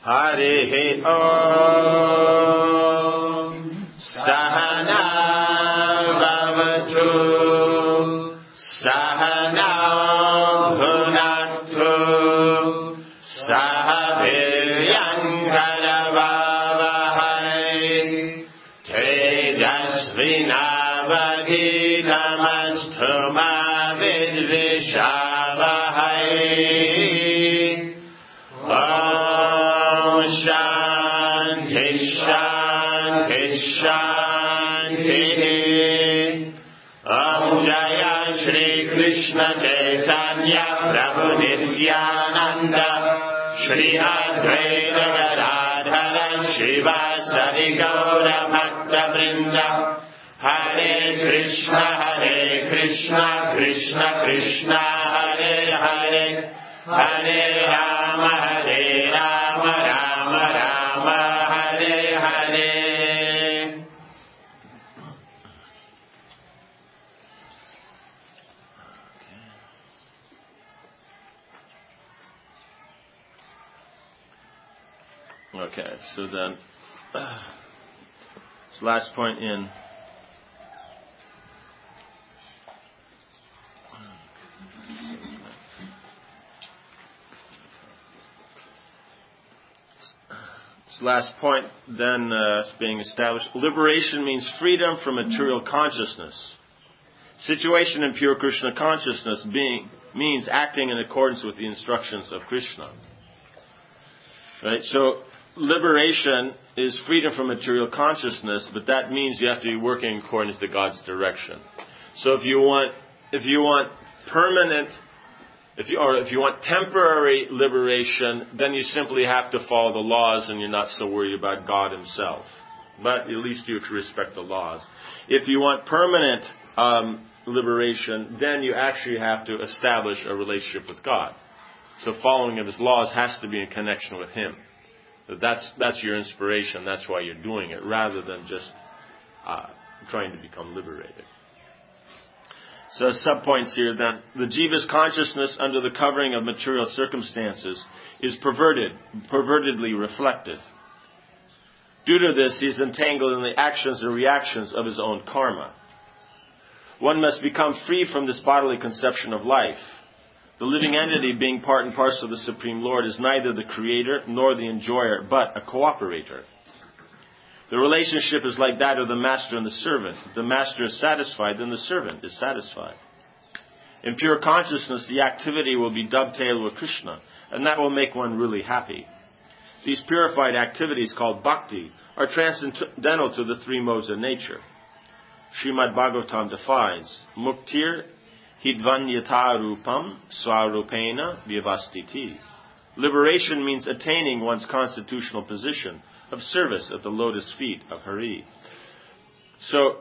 Harihi Om Sahana Bhavatu Sahana Bhunaktu Sahaviryankaravavahai Tejasvinavadhitamastu ma vidvishavahai. Shanti, Shanti, Shanti. Om Jaya Shri Krishna Chaitanya Prabhu Nityananda Shri Advaita Gadadhara Shivasari Gaura Bhakta Vrinda Hare Krishna, Krishna Krishna, Hare Hare, Hare Rama, Rama Rama, Hare Hare. Okay, so then, this last point in last point then being established. Liberation means freedom from material consciousness. Situation in pure Krishna consciousness means acting in accordance with the instructions of Krishna. Right? So liberation is freedom from material consciousness, but that means you have to be working according to God's direction. So if you want permanent, if you want temporary liberation, then you simply have to follow the laws and you're not so worried about God himself. But at least you can respect the laws. If you want permanent liberation, then you actually have to establish a relationship with God. So following of his laws has to be in connection with him. That's your inspiration. That's why you're doing it, rather than just trying to become liberated. So sub-points here then. The jiva's consciousness under the covering of material circumstances is pervertedly reflected. Due to this, he is entangled in the actions and reactions of his own karma. One must become free from this bodily conception of life. The living entity, being part and parcel of the Supreme Lord, is neither the creator nor the enjoyer, but a cooperator. The relationship is like that of the master and the servant. If the master is satisfied, then the servant is satisfied. In pure consciousness, the activity will be dovetailed with Krishna, and that will make one really happy. These purified activities, called bhakti, are transcendental to the three modes of nature. Srimad Bhagavatam defines, Muktir hidvanyata rupam swarupena vyavastiti. Liberation means attaining one's constitutional position of service at the lotus feet of Hari. So,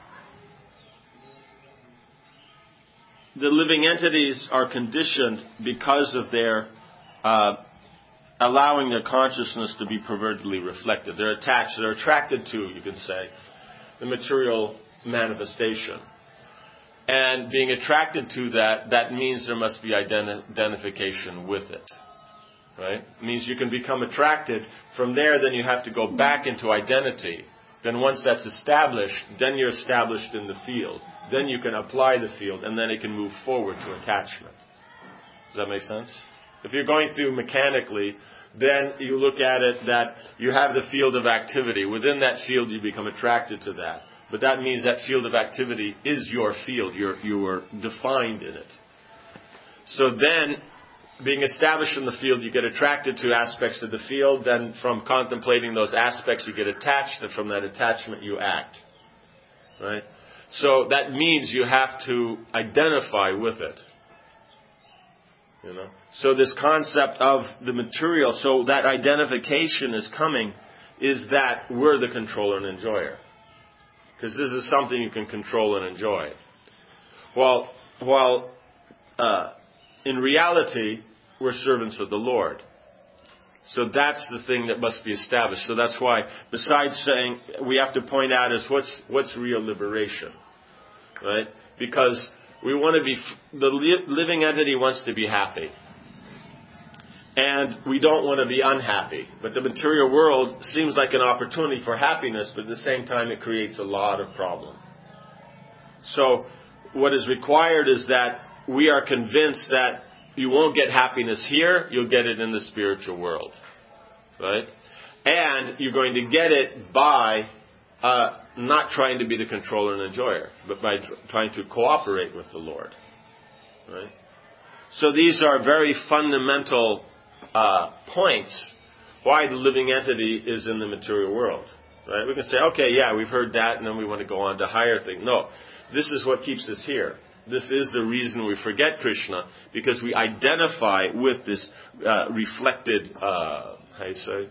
the living entities are conditioned because of their allowing their consciousness to be pervertedly reflected. They're attached, they're attracted to, you could say, the material manifestation. And being attracted to that means there must be identification with it. Right? It means you can become attracted. From there, then you have to go back into identity. Then once that's established, then you're established in the field. Then you can apply the field, and then it can move forward to attachment. Does that make sense? If you're going through mechanically, then you look at it that you have the field of activity. Within that field, you become attracted to that. But that means that field of activity is your field. You are defined in it. So then, being established in the field, you get attracted to aspects of the field. Then from contemplating those aspects, you get attached. And from that attachment, you act. Right? So that means you have to identify with it. So this concept of the material, so that identification is coming, is that we're the controller and enjoyer. Because this is something you can control and enjoy. While in reality, we're servants of the Lord. So that's the thing that must be established. So that's why, besides saying, we have to point out is what's real liberation. Right? Because we want to be, the living entity wants to be happy. And we don't want to be unhappy. But the material world seems like an opportunity for happiness, but at the same time it creates a lot of problem. So what is required is that we are convinced that you won't get happiness here, you'll get it in the spiritual world. Right? And you're going to get it by not trying to be the controller and enjoyer, but by trying to cooperate with the Lord. Right? So these are very fundamental points why the living entity is in the material world. Right? We can say, okay, yeah, we've heard that, and then we want to go on to higher things. No, this is what keeps us here. This is the reason we forget Krishna, because we identify with this reflected, how you say,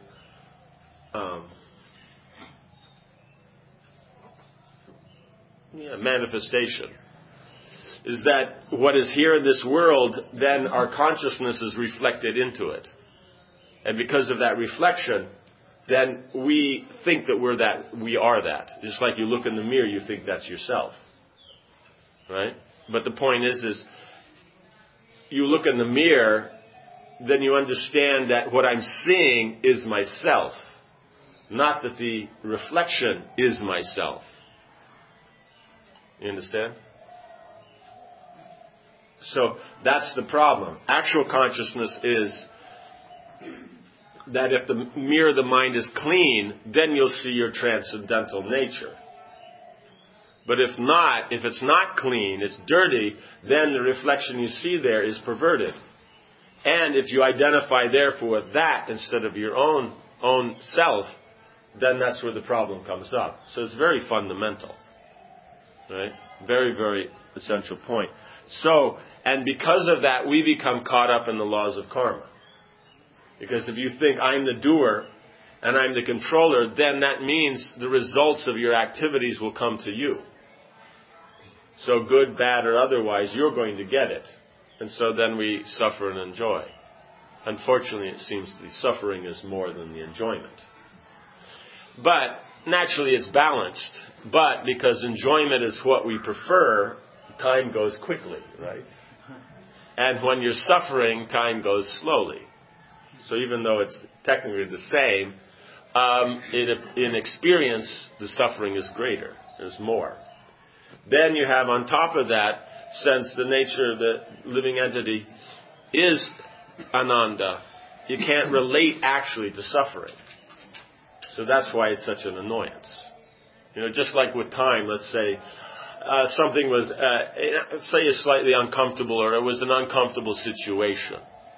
manifestation. Is that what is here in this world, then our consciousness is reflected into it. And because of that reflection, then we think that we are that. Just like you look in the mirror, you think that's yourself. Right? But the point is you look in the mirror, then you understand that what I'm seeing is myself. Not that the reflection is myself. You understand? So that's the problem. Actual consciousness is that if the mirror of the mind is clean, then you'll see your transcendental nature. But if not, if it's not clean, it's dirty, then the reflection you see there is perverted. And if you identify therefore with that instead of your own self, then that's where the problem comes up. So it's very fundamental. Right? Very, very essential point. So, and because of that, we become caught up in the laws of karma. Because if you think I'm the doer and I'm the controller, then that means the results of your activities will come to you. So good, bad, or otherwise, you're going to get it. And so then we suffer and enjoy. Unfortunately, it seems the suffering is more than the enjoyment. But naturally, it's balanced. But because enjoyment is what we prefer, time goes quickly, right? And when you're suffering, time goes slowly. So even though it's technically the same, in experience, the suffering is greater. There's more. Then you have on top of that, since the nature of the living entity is ananda, you can't relate actually to suffering. So that's why it's such an annoyance. Just like with time, let's say, something was, say is slightly uncomfortable, or it was an uncomfortable situation.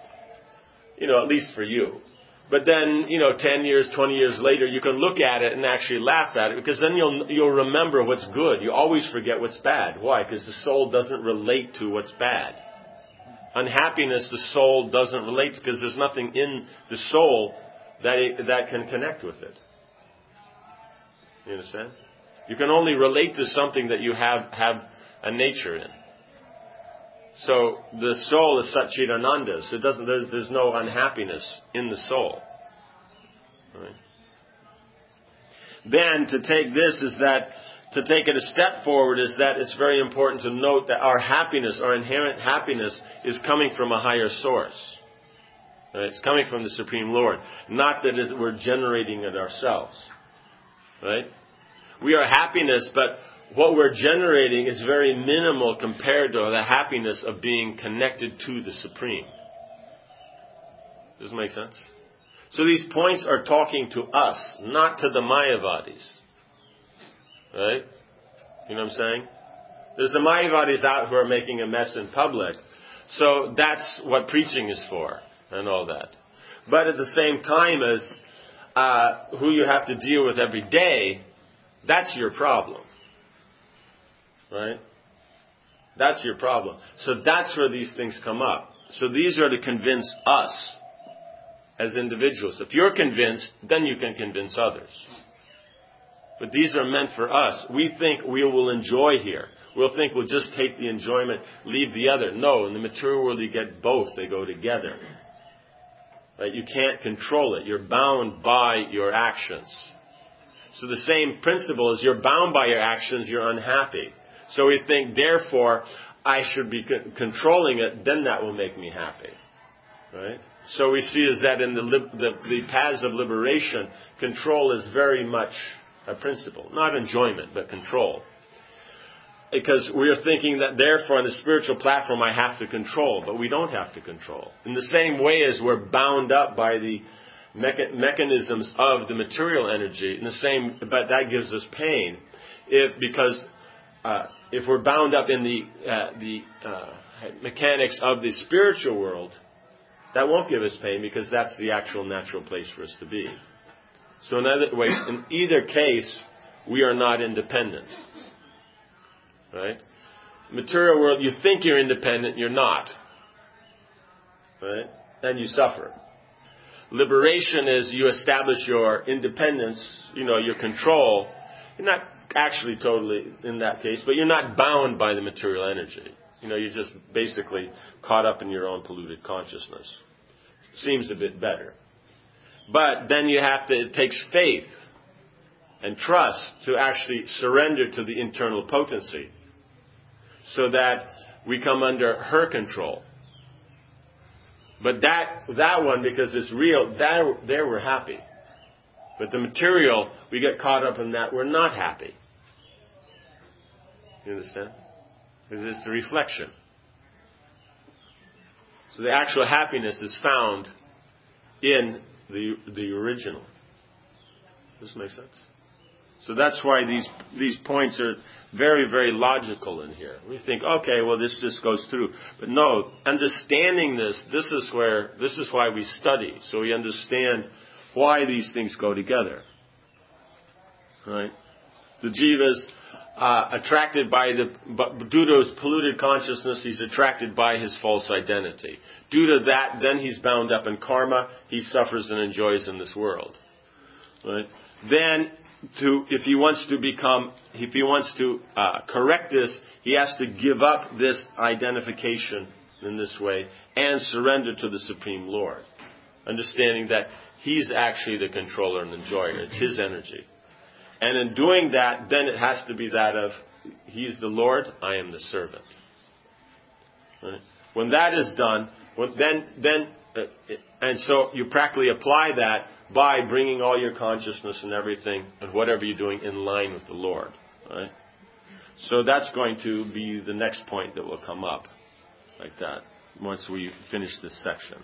At least for you. But then, 10 years, 20 years later, you can look at it and actually laugh at it, because then you'll remember what's good. You always forget what's bad. Why? Because the soul doesn't relate to what's bad. Unhappiness, the soul doesn't relate to, because there's nothing in the soul that can connect with it. You understand? You can only relate to something that you have a nature in. So the soul is Satchidananda. So there's no unhappiness in the soul. Right? Then to take it a step forward is that it's very important to note that our happiness, our inherent happiness, is coming from a higher source. Right? It's coming from the Supreme Lord. Not that we're generating it ourselves. Right? We are happiness, but what we're generating is very minimal compared to the happiness of being connected to the Supreme. Does it make sense? So these points are talking to us, not to the Mayavadis. Right? You know what I'm saying? There's the Mayavadis out who are making a mess in public. So that's what preaching is for, and all that. But at the same time as who you have to deal with every day, that's your problem. Right? That's your problem. So that's where these things come up. So these are to convince us as individuals. If you're convinced, then you can convince others. But these are meant for us. We think we will enjoy here. We'll think we'll just take the enjoyment, leave the other. No, in the material world you get both. They go together. Right? You can't control it. You're bound by your actions. So the same principle is you're bound by your actions, you're unhappy. So we think, therefore, I should be controlling it, then that will make me happy. Right? So we see is that in the paths of liberation, control is very much a principle. Not enjoyment, but control. Because we are thinking that therefore on the spiritual platform I have to control, but we don't have to control. In the same way as we're bound up by the mechanisms of the material energy, but that gives us pain. Because if we're bound up in the mechanics of the spiritual world, that won't give us pain because that's the actual natural place for us to be. So in either case, we are not independent. Right? Material world, you think you're independent, you're not. Right? And you suffer. Liberation is you establish your independence, your control. You're not actually totally in that case, but you're not bound by the material energy. You're just basically caught up in your own polluted consciousness. Seems a bit better. But then it takes faith and trust to actually surrender to the internal potency so that we come under her control. But that one, because it's real, there we're happy. But the material, we get caught up in that, we're not happy. You understand? Because it's the reflection. So the actual happiness is found in the original. Does this make sense? So that's why these points are very, very logical in here. We think, okay, well this just goes through. But no, understanding this is why we study. So we understand why these things go together. Right? The jiva's attracted due to his polluted consciousness, he's attracted by his false identity. Due to that, then he's bound up in karma, he suffers and enjoys in this world. Right? Then, if he wants to correct this, he has to give up this identification in this way and surrender to the Supreme Lord. Understanding that he's actually the controller and enjoyer. It's his energy. And in doing that, then it has to be that of, he is the Lord, I am the servant. Right? When that is done, and so you practically apply that by bringing all your consciousness and everything and whatever you're doing in line with the Lord. Right? So that's going to be the next point that will come up like that once we finish this section.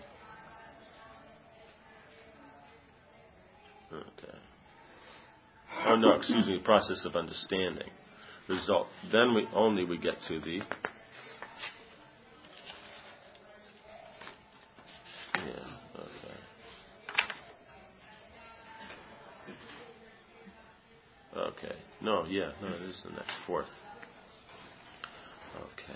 Okay. Oh no, excuse me, process of understanding. Result. Then we get to the Okay. No, it is the next fourth. Okay.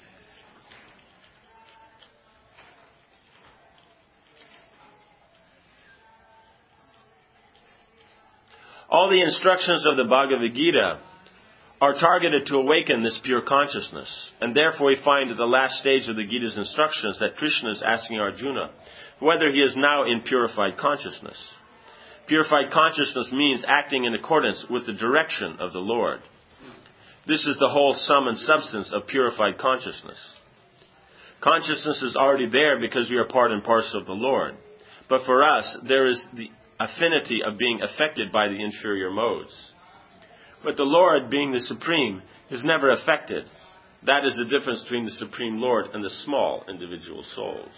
All the instructions of the Bhagavad Gita are targeted to awaken this pure consciousness. And therefore we find at the last stage of the Gita's instructions that Krishna is asking Arjuna whether he is now in purified consciousness. Purified consciousness means acting in accordance with the direction of the Lord. This is the whole sum and substance of purified consciousness. Consciousness is already there because we are part and parcel of the Lord. But for us, there is the affinity of being affected by the inferior modes. But the Lord, being the Supreme, is never affected. That is the difference between the Supreme Lord and the small individual souls.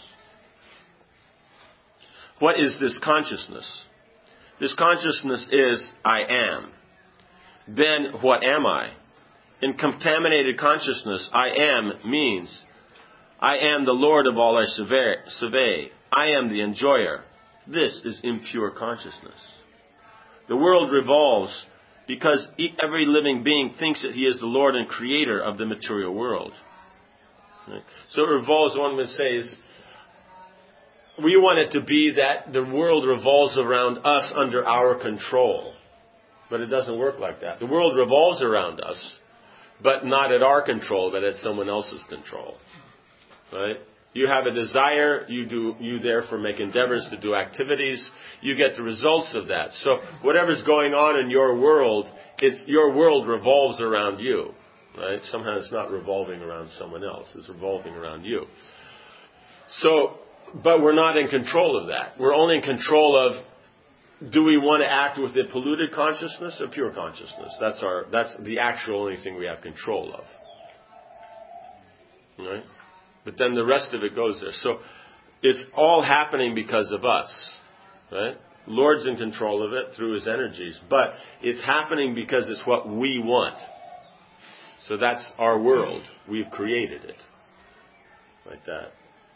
What is this consciousness? This consciousness is, I am. Then, what am I? In contaminated consciousness, I am means, I am the Lord of all I survey. I am the enjoyer. This is impure consciousness. The world revolves because every living being thinks that he is the Lord and creator of the material world. Right? So it revolves, one would say, is we want it to be that the world revolves around us under our control. But it doesn't work like that. The world revolves around us, but not at our control, but at someone else's control. Right? You have a desire, you therefore make endeavors to do activities, you get the results of that. So whatever's going on in your world, your world revolves around you. Right? Somehow it's not revolving around someone else, it's revolving around you. So But we're not in control of that. We're only in control of, do we want to act with a polluted consciousness or pure consciousness? That's the actual only thing we have control of. Right? But then the rest of it goes there. So it's all happening because of us. Right? Lord's in control of it through His energies. But it's happening because it's what we want. So that's our world. We've created it. Like that.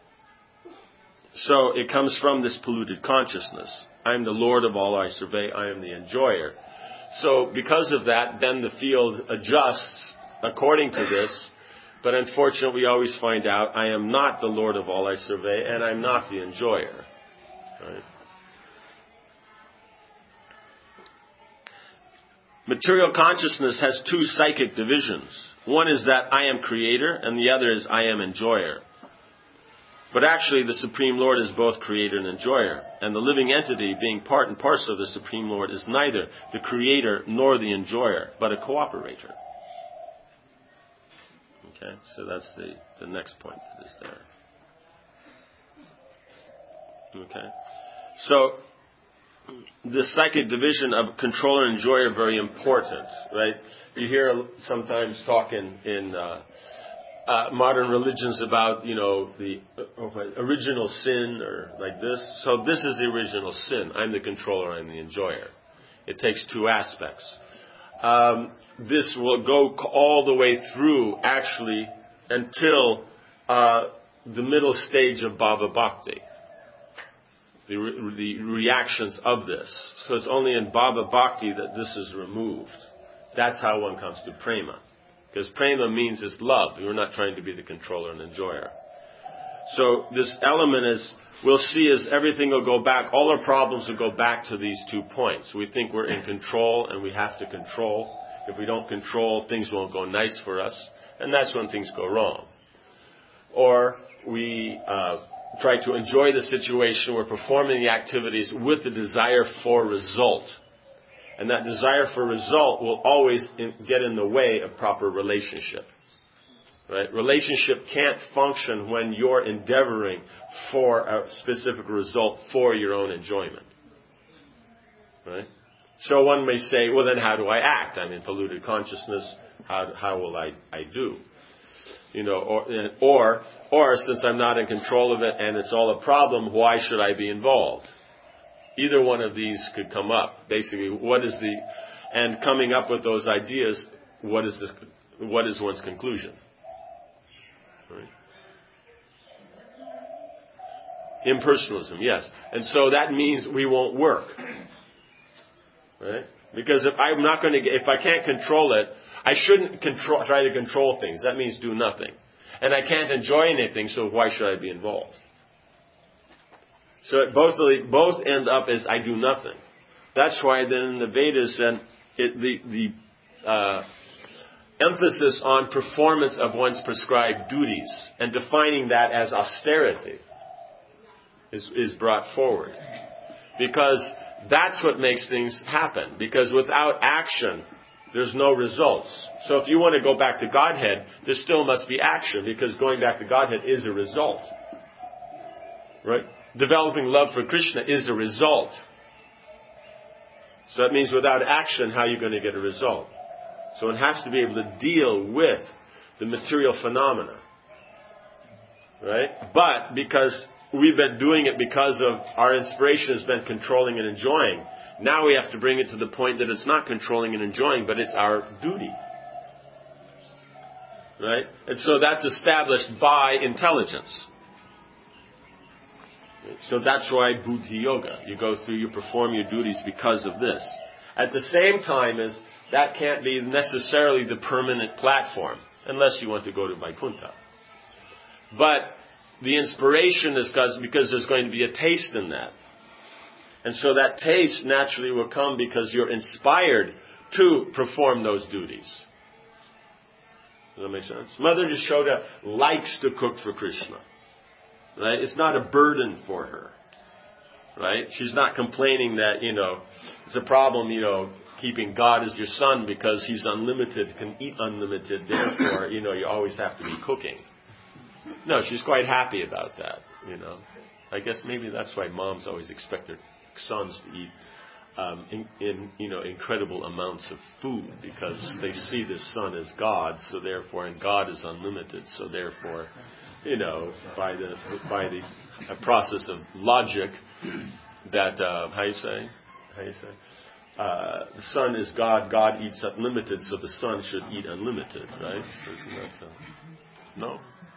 So it comes from this polluted consciousness. I am the Lord of all I survey. I am the enjoyer. So because of that, then the field adjusts according to this. But unfortunately, we always find out I am not the Lord of all I survey, and I'm not the enjoyer. Right? Material consciousness has two psychic divisions. One is that I am creator, and the other is I am enjoyer. But actually, the Supreme Lord is both creator and enjoyer. And the living entity, being part and parcel of the Supreme Lord, is neither the creator nor the enjoyer, but a cooperator. Okay, so that's the next point that is there. Okay. So, the psychic division of controller and enjoyer very important, right? You hear sometimes talk in modern religions about, the original sin or like this. So this is the original sin. I'm the controller, I'm the enjoyer. It takes two aspects. This will go all the way through, actually, until the middle stage of Bhava Bhakti. The reactions of this. So it's only in Bhava Bhakti that this is removed. That's how one comes to prema. Because prema means it's love. We're not trying to be the controller and enjoyer. So this element is, we'll see as everything will go back, all our problems will go back to these 2 points. We think we're in control and we have to control. If we don't control, things won't go nice for us. And that's when things go wrong. Or we try to enjoy the situation. We're performing the activities with the desire for result. And that desire for result will always get in the way of proper relationship. Right? Relationship can't function when you're endeavoring for a specific result for your own enjoyment. Right? So one may say, well then how do I act? I'm in polluted consciousness. How will I do? Or since I'm not in control of it and it's all a problem, why should I be involved? Either one of these could come up. Basically, and coming up with those ideas, what is one's conclusion? Right? Impersonalism, yes. And so that means we won't work. Right? Because if I can't control it, I shouldn't try to control things. That means do nothing. And I can't enjoy anything, so why should I be involved? So both end up as I do nothing. That's why then in the Vedas, the emphasis on performance of one's prescribed duties and defining that as austerity is brought forward. Because that's what makes things happen. Because without action, there's no results. So if you want to go back to Godhead, there still must be action, because going back to Godhead is a result. Right? Developing love for Krishna is a result. So that means without action, how are you going to get a result? So one has to be able to deal with the material phenomena. Right? But because we've been doing it because of our inspiration has been controlling and enjoying, now we have to bring it to the point that it's not controlling and enjoying, but it's our duty. Right? And so that's established by intelligence. So that's why Buddhi Yoga. You perform your duties because of this. At the same time as that can't be necessarily the permanent platform, unless you want to go to Vaikuntha. But the inspiration is because there's going to be a taste in that. And so that taste naturally will come because you're inspired to perform those duties. Does that make sense? Mother Yashoda likes to cook for Krishna. Right? It's not a burden for her. Right? She's not complaining that, it's a problem, keeping God as your son because he's unlimited, can eat unlimited, therefore, you always have to be cooking. No, she's quite happy about that, I guess maybe that's why moms always expect their sons to eat incredible amounts of food, because they see the son as God, so therefore, and God is unlimited, so therefore, by the process of logic, that how you say, the son is God, God eats unlimited, so the son should eat unlimited, right? Isn't that so? No?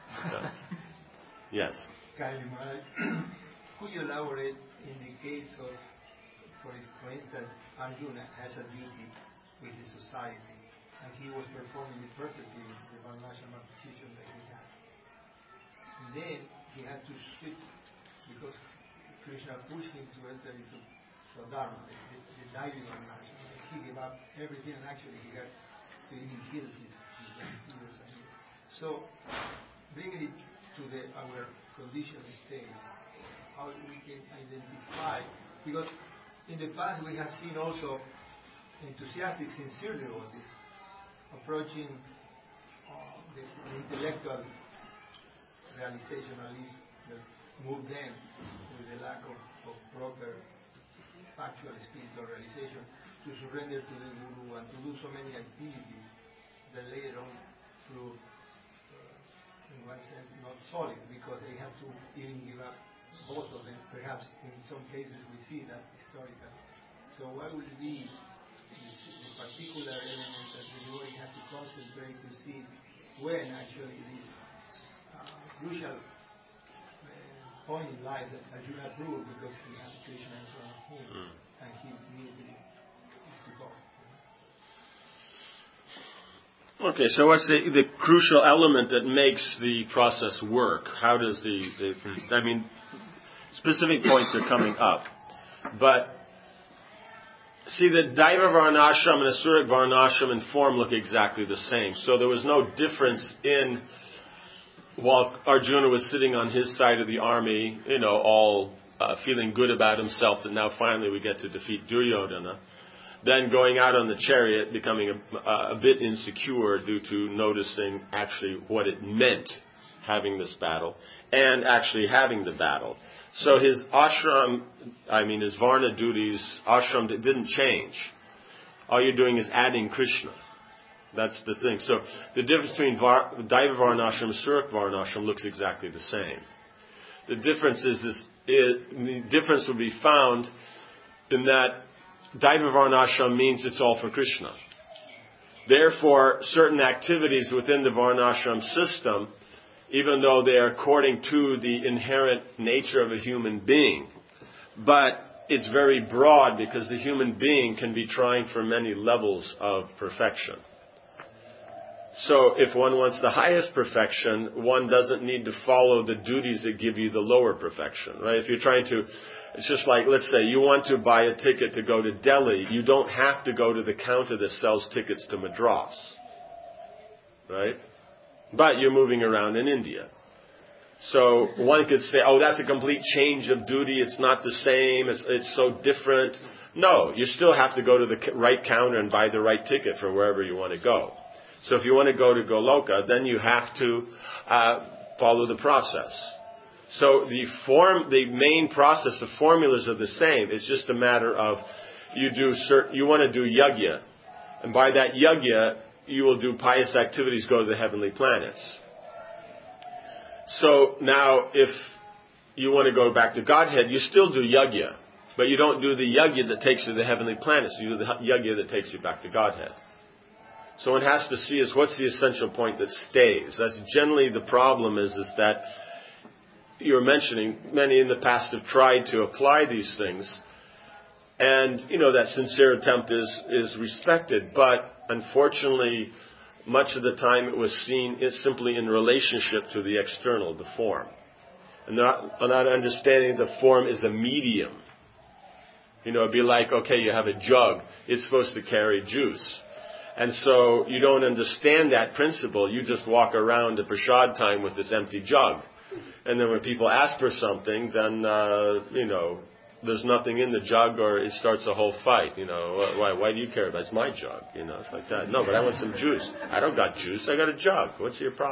Yes. Could you elaborate in the case of, for instance, Arjuna has a duty with the society, and he was performing it perfectly with the Varnashram position that he had. And then he had to switch because Krishna pushed him to enter into Swadharma, the diving Varnashram. He gave up everything, and actually he had to even kill his leaders. So, bringing it to our conditioned state, how we can identify, because in the past we have seen also enthusiastic, sincere devotees approaching the intellectual realization, at least that moved them with the lack of proper factual spiritual realization, to surrender to the Guru and to do so many activities that later on proved in one sense not solid, because they have to even give up both of them. Perhaps in some cases we see that historically. So what would be the particular element that the devotee has to concentrate to see when actually this crucial point in life that Arjuna proved, because he had Krishna in front of him and he needed to go. Okay, so what's the crucial element that makes the process work? How does specific points are coming up. But, see, the Daiva Varnashram and Asuric Varnashram in form look exactly the same. So there was no difference while Arjuna was sitting on his side of the army, all feeling good about himself, that now finally we get to defeat Duryodhana. Then going out on the chariot, becoming a bit insecure due to noticing actually what it meant, having this battle, and actually having the battle. So his his Varna duties, ashram, didn't change. All you're doing is adding Krishna. That's the thing. So the difference between Daiva Varnashram and Surak Varnashram looks exactly the same. The difference the difference will be found in that Daiva Varnashram means it's all for Krishna. Therefore, certain activities within the Varnashram system, even though they are according to the inherent nature of a human being, but it's very broad because the human being can be trying for many levels of perfection. So if one wants the highest perfection, one doesn't need to follow the duties that give you the lower perfection, right? If you're trying to, it's just like, let's say you want to buy a ticket to go to Delhi, you don't have to go to the counter that sells tickets to Madras, right? But you're moving around in India. So one could say, oh, that's a complete change of duty, it's not the same, it's so different. No, you still have to go to the right counter and buy the right ticket for wherever you want to go. So if you want to go to Goloka, then you have to follow the process. So the main process, the formulas are the same. It's just a matter of you want to do yajna, and by that yajna you will do pious activities, go to the heavenly planets. So now, if you want to go back to Godhead, you still do yajna, but you don't do the yajna that takes you to the heavenly planets. You do the yajna that takes you back to Godhead. So one has to see what's the essential point that stays. That's generally the problem is that you're mentioning many in the past have tried to apply these things, and that sincere attempt is respected, but unfortunately much of the time it was seen simply in relationship to the external, the form, and not understanding the form is a medium. It'd be like, okay, you have a jug, it's supposed to carry juice. And so you don't understand that principle. You just walk around at prasad time with this empty jug. And then when people ask for something, then, there's nothing in the jug, or it starts a whole fight. Why do you care about it? It's my jug. It's like that. No, but I want some juice. I don't got juice. I got a jug. What's your problem?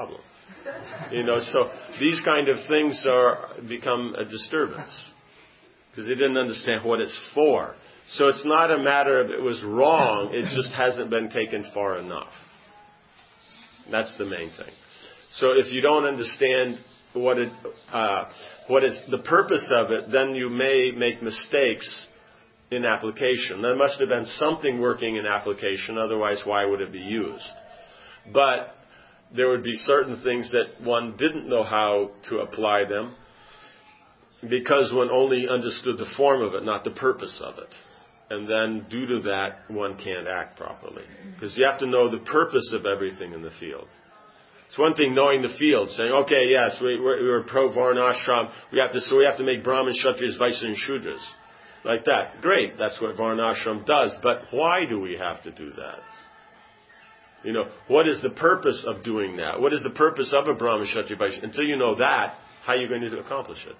So these kind of things become a disturbance because they didn't understand what it's for. So it's not a matter of it was wrong, it just hasn't been taken far enough. That's the main thing. So if you don't understand what is the purpose of it, then you may make mistakes in application. There must have been something working in application, otherwise why would it be used? But there would be certain things that one didn't know how to apply them because one only understood the form of it, not the purpose of it. And then due to that, one can't act properly. Because you have to know the purpose of everything in the field. It's one thing knowing the field, saying, okay, yes, we're pro-Varnashram, so we have to make Brahmins, Kshatriyas, Vaishyas, and Shudras. Like that. Great, that's what Varnashram does. But why do we have to do that? What is the purpose of doing that? What is the purpose of a Brahmin, Kshatriya, Vaishya? Until you know that, how are you going to accomplish it?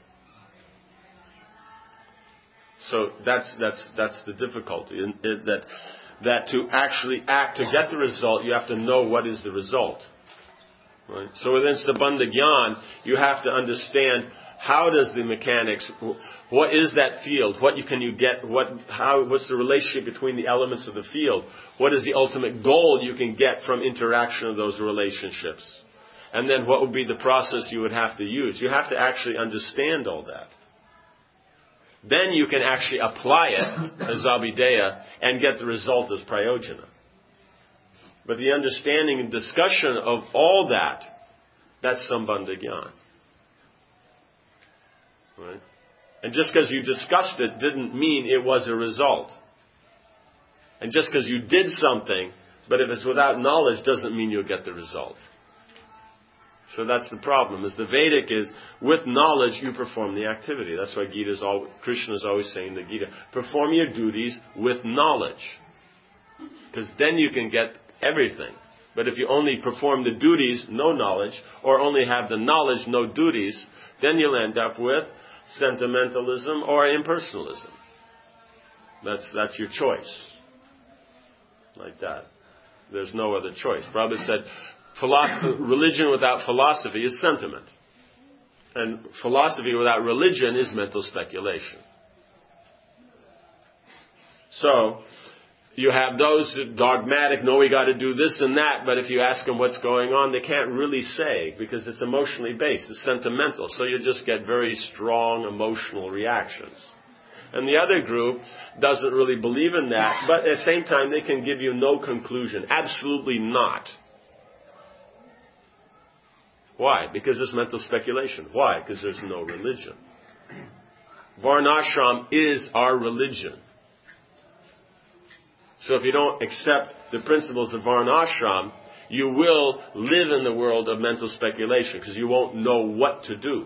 So that's the difficulty. That to actually act to get the result, you have to know what is the result. Right? So within Sambandha Gyan, you have to understand how does the mechanics, what is that field, what can you get, what's the relationship between the elements of the field, what is the ultimate goal you can get from interaction of those relationships, and then what would be the process you would have to use. You have to actually understand all that. Then you can actually apply it as Abhideya and get the result as Prayojana. But the understanding and discussion of all that's Sambandha Gyan. Right? And just because you discussed it didn't mean it was a result. And just because you did something, but if it's without knowledge, doesn't mean you'll get the result. So that's the problem. As the Vedic is, with knowledge you perform the activity. That's why Krishna is always saying in the Gita, perform your duties with knowledge. Because then you can get everything. But if you only perform the duties, no knowledge, or only have the knowledge, no duties, then you'll end up with sentimentalism or impersonalism. That's your choice. Like that. There's no other choice. Prabhupada said, religion without philosophy is sentiment. And philosophy without religion is mental speculation. So, you have those dogmatic, no, we got to do this and that, but if you ask them what's going on, they can't really say because it's emotionally based, it's sentimental. So you just get very strong emotional reactions. And the other group doesn't really believe in that, but at the same time they can give you no conclusion. Absolutely not. Why? Because it's mental speculation. Why? Because there's no religion. Varnashram is our religion. So if you don't accept the principles of Varnashram, you will live in the world of mental speculation because you won't know what to do.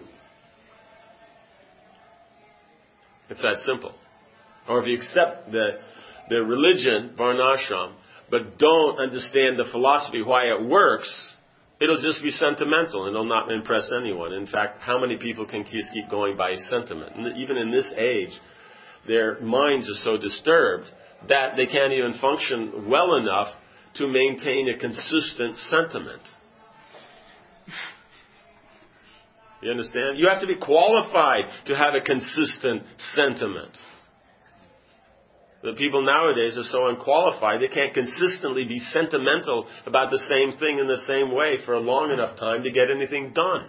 It's that simple. Or if you accept the religion, Varnashram, but don't understand the philosophy, why it works, it'll just be sentimental and it'll not impress anyone. In fact, how many people can just keep going by sentiment? And even in this age, their minds are so disturbed that they can't even function well enough to maintain a consistent sentiment. You understand? You have to be qualified to have a consistent sentiment. The people nowadays are so unqualified, they can't consistently be sentimental about the same thing in the same way for a long enough time to get anything done.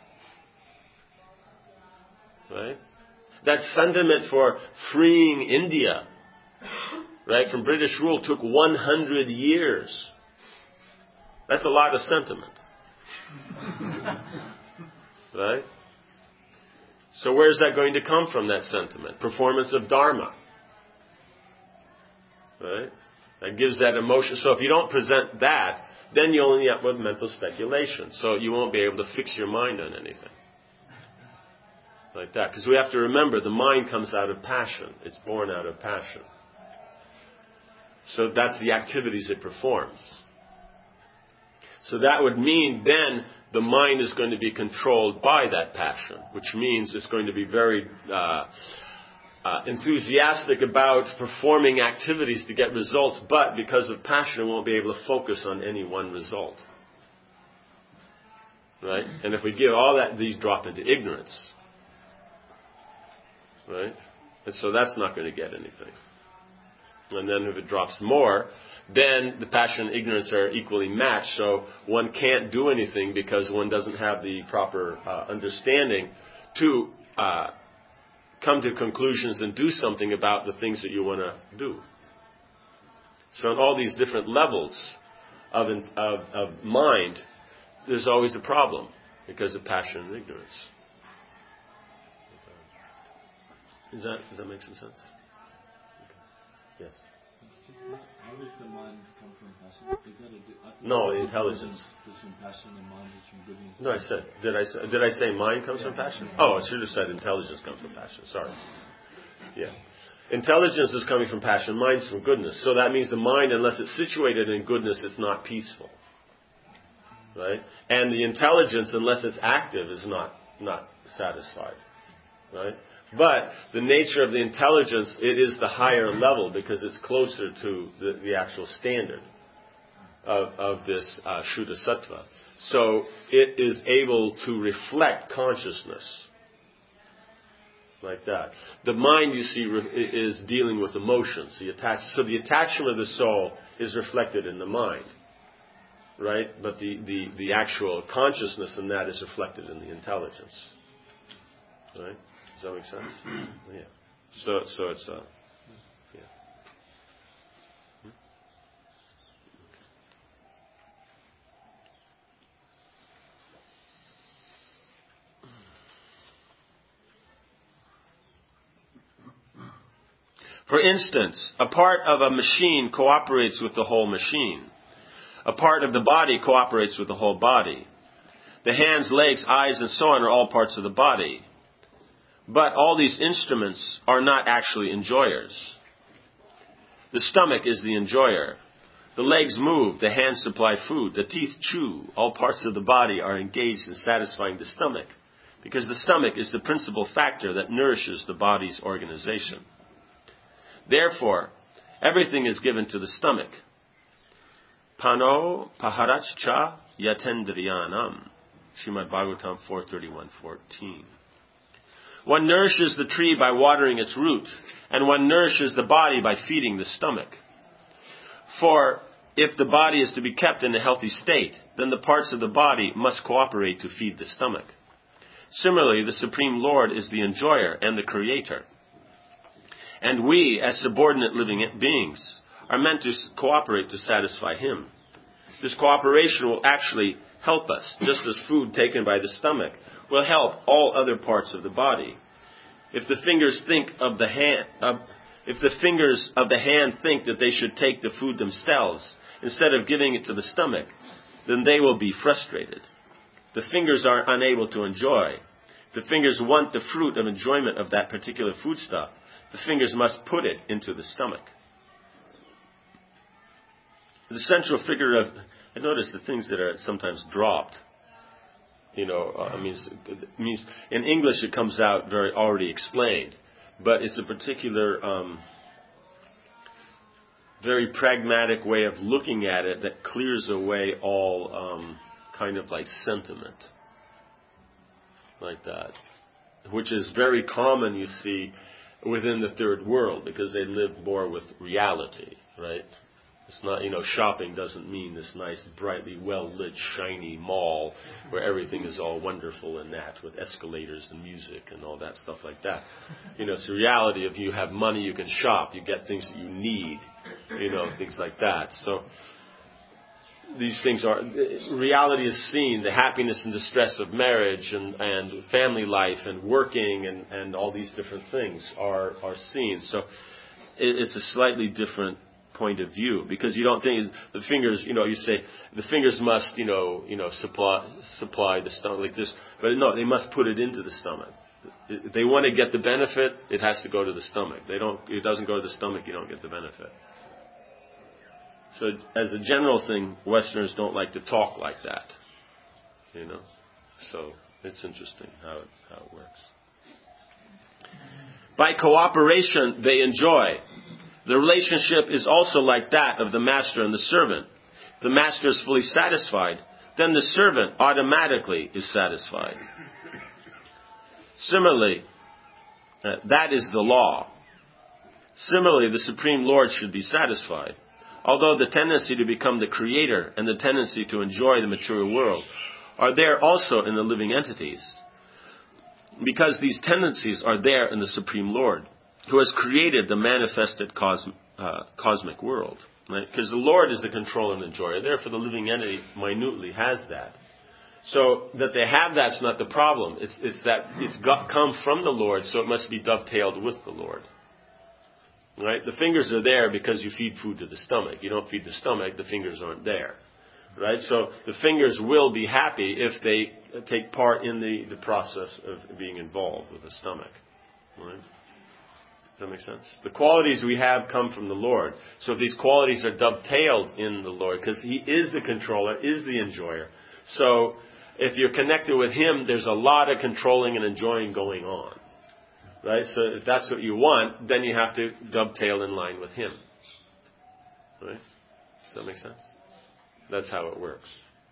Right? That sentiment for freeing India, right, from British rule took 100 years. That's a lot of sentiment. Right? So where's that going to come from, that sentiment? Performance of Dharma. Right? That gives that emotion. So if you don't present that, then you'll end up with mental speculation. So you won't be able to fix your mind on anything. Like that. Because we have to remember, the mind comes out of passion. It's born out of passion. So that's the activities it performs. So that would mean then the mind is going to be controlled by that passion, which means it's going to be very enthusiastic about performing activities to get results, but because of passion it won't be able to focus on any one result. Right? And if we give all that, these drop into ignorance. Right? And so that's not going to get anything. And then if it drops more, then the passion and ignorance are equally matched. So one can't do anything because one doesn't have the proper understanding to come to conclusions and do something about the things that you want to do. So on all these different levels of mind, there's always a problem because of passion and ignorance. Does that make some sense? Okay. Yes. It's just not, how does the mind come from passion? Is that no, intelligence. Is from passion and mind is from goodness. No, did I say mind comes from passion? Oh, I should have said intelligence comes from passion. Sorry. Yeah. Intelligence is coming from passion, mind's from goodness. So that means the mind, unless it's situated in goodness, it's not peaceful. Right? And the intelligence, unless it's active, is not satisfied. Right? But the nature of the intelligence, it is the higher level because it's closer to the actual standard of this Shuddha Sattva. So it is able to reflect consciousness. Like that. The mind, you see, is dealing with emotions. So the attachment of the soul is reflected in the mind. Right? But the actual consciousness in that is reflected in the intelligence. Right? Does that make sense? Yeah. So it's yeah. For instance, a part of a machine cooperates with the whole machine. A part of the body cooperates with the whole body. The hands, legs, eyes, and so on are all parts of the body. But all these instruments are not actually enjoyers. The stomach is the enjoyer. The legs move, the hands supply food, the teeth chew. All parts of the body are engaged in satisfying the stomach, because the stomach is the principal factor that nourishes the body's organization. Therefore, everything is given to the stomach. Pano paharachcha yatendriyanam. Srimad Bhagavatam 4:31-14. One nourishes the tree by watering its root, and one nourishes the body by feeding the stomach. For if the body is to be kept in a healthy state, then the parts of the body must cooperate to feed the stomach. Similarly, the Supreme Lord is the enjoyer and the creator. And we, as subordinate living beings, are meant to cooperate to satisfy Him. This cooperation will actually help us, just as food taken by the stomach will help all other parts of the body. If the fingers of the hand think that they should take the food themselves instead of giving it to the stomach, then they will be frustrated. The fingers are unable to enjoy. The fingers want the fruit of enjoyment of that particular foodstuff. The fingers must put it into the stomach. The central figure of, I notice the things that are sometimes dropped. Means in English it comes out very already explained, but it's a particular, very pragmatic way of looking at it that clears away all kind of like sentiment, like that, which is very common, you see, within the third world because they live more with reality, right? It's not, shopping doesn't mean this nice, brightly well-lit, shiny mall where everything is all wonderful and that with escalators and music and all that stuff like that. It's the reality of you have money, you can shop, you get things that you need, things like that. So these things are, reality is seen, the happiness and distress of marriage and family life and working and all these different things are seen. So it's a slightly different point of view, because you don't think the fingers, you say the fingers must, supply the stomach like this, but no, they must put it into the stomach. If they want to get the benefit, it has to go to the stomach. It doesn't go to the stomach, you don't get the benefit. So as a general thing, Westerners don't like to talk like that, So it's interesting how it works. By cooperation, they enjoy. The relationship is also like that of the master and the servant. If the master is fully satisfied, then the servant automatically is satisfied. Similarly, that is the law. Similarly, the Supreme Lord should be satisfied. Although the tendency to become the creator and the tendency to enjoy the material world are there also in the living entities, because these tendencies are there in the Supreme Lord, who has created the manifested cosmic world. Right? Because the Lord is the controller and enjoyer. Therefore, the living entity minutely has that. So that they have that's not the problem. It's that it's come from the Lord, so it must be dovetailed with the Lord. Right? The fingers are there because you feed food to the stomach. You don't feed the stomach, the fingers aren't there. Right? So the fingers will be happy if they take part in the process of being involved with the stomach. Right? Does that make sense? The qualities we have come from the Lord. So if these qualities are dovetailed in the Lord, because He is the controller, is the enjoyer. So if you're connected with Him, there's a lot of controlling and enjoying going on. Right? So if that's what you want, then you have to dovetail in line with Him. Right? Does that make sense? That's how it works.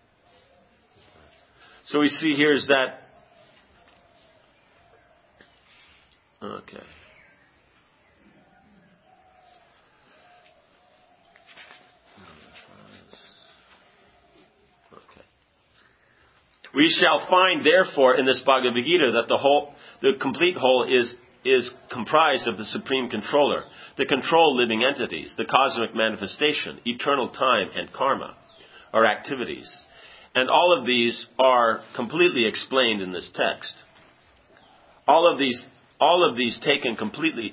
So we see here is that... Okay. We shall find, therefore, in this Bhagavad Gita that the complete whole is comprised of the Supreme Controller, the controlled living entities, the cosmic manifestation, eternal time, and karma, or activities. And all of these are completely explained in this text. All of these taken completely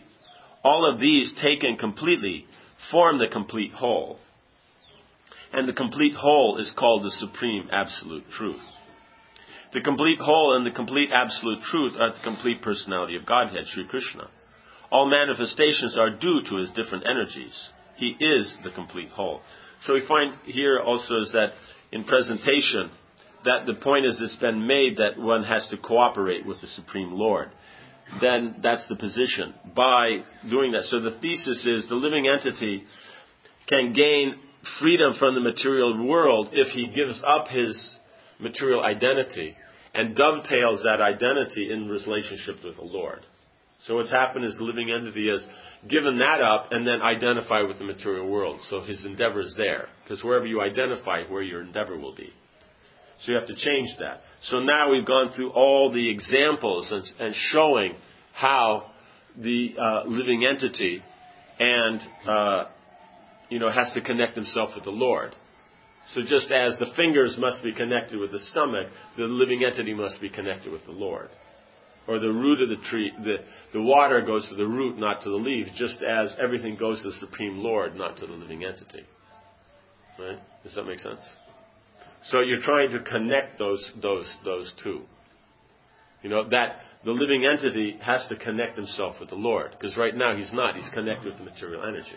form the complete whole. And the complete whole is called the Supreme Absolute Truth. The complete whole and the complete absolute truth are the complete personality of Godhead, Sri Krishna. All manifestations are due to His different energies. He is the complete whole. So we find here also is that in presentation, that the point is it's been made that one has to cooperate with the Supreme Lord. Then that's the position. By doing that. So the thesis is the living entity can gain freedom from the material world if he gives up his material identity and dovetails that identity in relationship with the Lord. So what's happened is the living entity has given that up and then identify with the material world. So his endeavor is there. Because wherever you identify, where your endeavor will be. So you have to change that. So now we've gone through all the examples and showing how the living entity and has to connect himself with the Lord. So just as the fingers must be connected with the stomach, the living entity must be connected with the Lord. Or the root of the tree, the water goes to the root, not to the leaf, just as everything goes to the Supreme Lord, not to the living entity. Right? Does that make sense? So you're trying to connect those two. That the living entity has to connect himself with the Lord. Because right now he's not. He's connected with the material energy.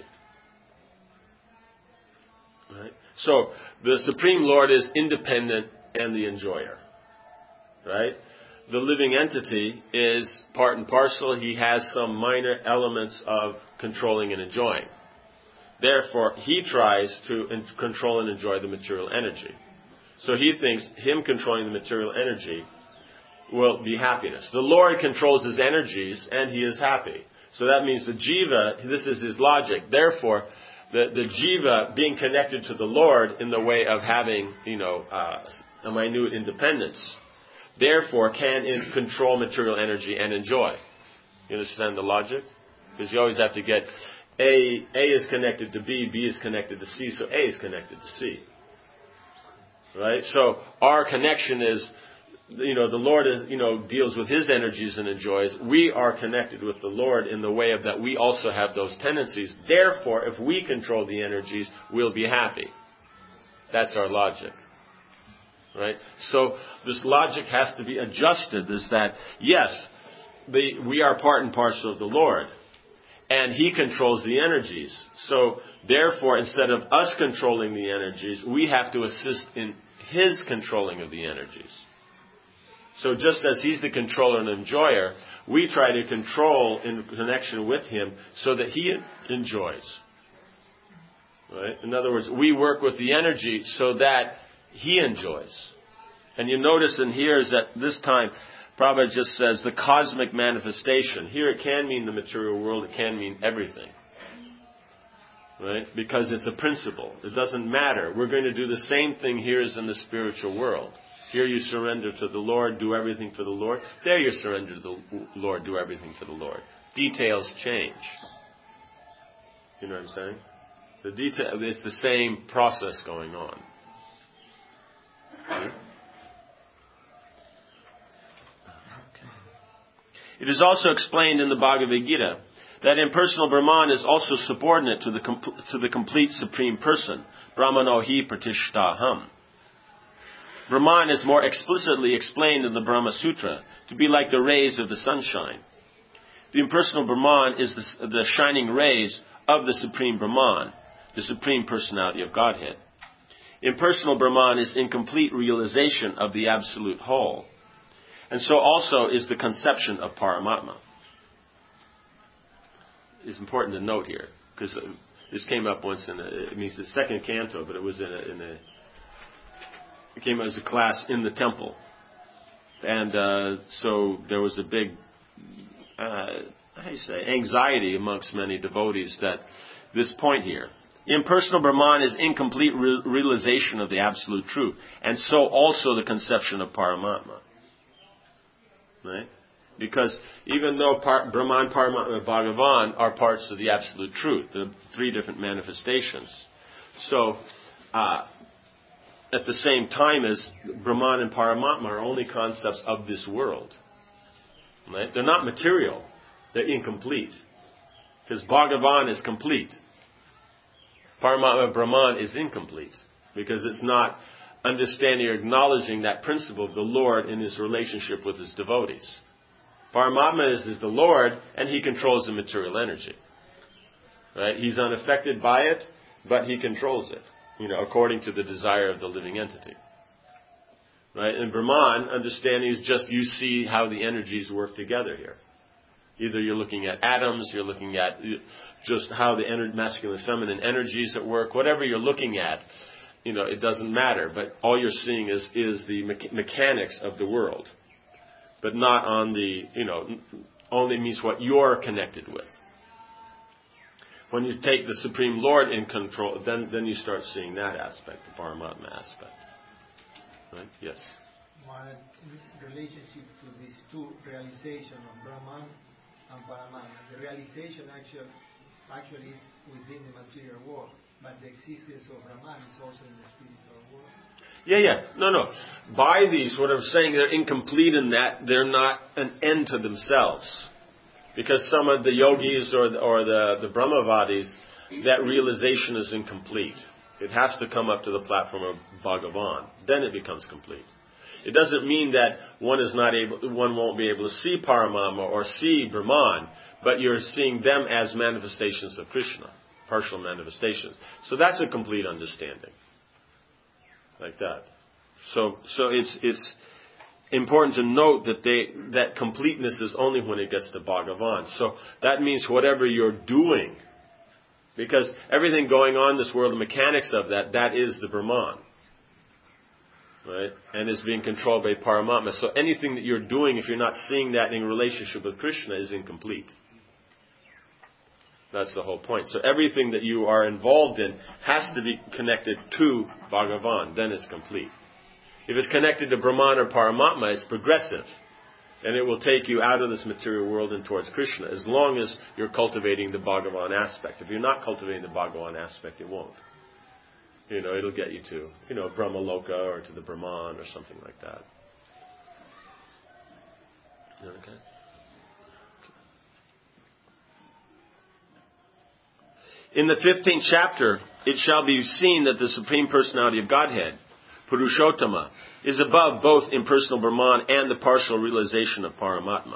Right? So the Supreme Lord is independent and the enjoyer. Right? The living entity is part and parcel. He has some minor elements of controlling and enjoying. Therefore, he tries to control and enjoy the material energy. So he thinks him controlling the material energy will be happiness. The Lord controls his energies and he is happy. So that means the jiva, this is his logic. Therefore, the jiva being connected to the Lord in the way of having, a minute independence, therefore can control material energy and enjoy. You understand the logic? Because you always have to get A is connected to B is connected to C, so A is connected to C. Right? So our connection is, the Lord is, deals with His energies and enjoys. We are connected with the Lord in the way of that we also have those tendencies. Therefore, if we control the energies, we'll be happy. That's our logic. Right? So this logic has to be adjusted. Is that, yes, we are part and parcel of the Lord. And He controls the energies. So, therefore, instead of us controlling the energies, we have to assist in His controlling of the energies. So just as He's the controller and enjoyer, we try to control in connection with Him so that He enjoys. Right? In other words, we work with the energy so that he enjoys. And you notice in here is that this time, Prabhupada just says the cosmic manifestation. Here it can mean the material world, it can mean everything. Right? Because it's a principle. It doesn't matter. We're going to do the same thing here as in the spiritual world. Here you surrender to the Lord, do everything for the Lord. There you surrender to the Lord, do everything for the Lord. Details change. You know what I'm saying? It's the same process going on. Okay. It is also explained in the Bhagavad Gita that impersonal Brahman is also subordinate to the complete Supreme Person, Brahmano hi pratishtaham. Brahman is more explicitly explained in the Brahma Sutra to be like the rays of the sunshine. The impersonal Brahman is the shining rays of the Supreme Brahman, the Supreme Personality of Godhead. Impersonal Brahman is in complete realization of the Absolute Whole. And so also is the conception of Paramatma. It's important to note here, because this came up once it's the second canto, but it was it came as a class in the temple. And so there was a big, anxiety amongst many devotees that this point here, impersonal Brahman is incomplete realization of the Absolute Truth, and so also the conception of Paramatma. Right? Because even though Brahman, Paramatma, and Bhagavan are parts of the Absolute Truth, the three different manifestations. So, at the same time as Brahman and Paramatma are only concepts of this world. Right? They're not material. They're incomplete. Because Bhagavan is complete. Paramatma Brahman is incomplete. Because it's not understanding or acknowledging that principle of the Lord in his relationship with his devotees. Paramatma is the Lord, and he controls the material energy. Right? He's unaffected by it, but he controls it, according to the desire of the living entity. Right? And Brahman, understanding is just you see how the energies work together here. Either you're looking at atoms, you're looking at just how the masculine and feminine energies at work, whatever you're looking at, it doesn't matter. But all you're seeing is the mechanics of the world. But not on the, only means what you're connected with. When you take the Supreme Lord in control, then you start seeing that aspect, the Paramatma aspect. Right? Yes? My relationship to these two realizations of Brahman and Paramatma. The realization actually is within the material world, but the existence of Brahman is also in the spiritual world. Yeah. No. By these, what I'm saying, they're incomplete in that they're not an end to themselves. Because some of the yogis or the Brahmavadis, that realization is incomplete. It has to come up to the platform of Bhagavan. Then it becomes complete. It doesn't mean that one won't be able to see Paramatma or see Brahman, but you're seeing them as manifestations of Krishna, partial manifestations. So that's a complete understanding. Like that. So it's important to note that completeness is only when it gets to Bhagavan. So that means whatever you're doing, because everything going on in this world, the mechanics of that is the Brahman. Right? And is being controlled by Paramatma. So anything that you're doing, if you're not seeing that in relationship with Krishna, is incomplete. That's the whole point. So everything that you are involved in has to be connected to Bhagavan. Then it's complete. If it's connected to Brahman or Paramatma, it's progressive. And it will take you out of this material world and towards Krishna, as long as you're cultivating the Bhagavan aspect. If you're not cultivating the Bhagavan aspect, it won't. It'll get you to, Brahma Loka or to the Brahman or something like that. Okay? In the 15th chapter, it shall be seen that the Supreme Personality of Godhead, Purushottama, is above both impersonal Brahman and the partial realization of Paramatma.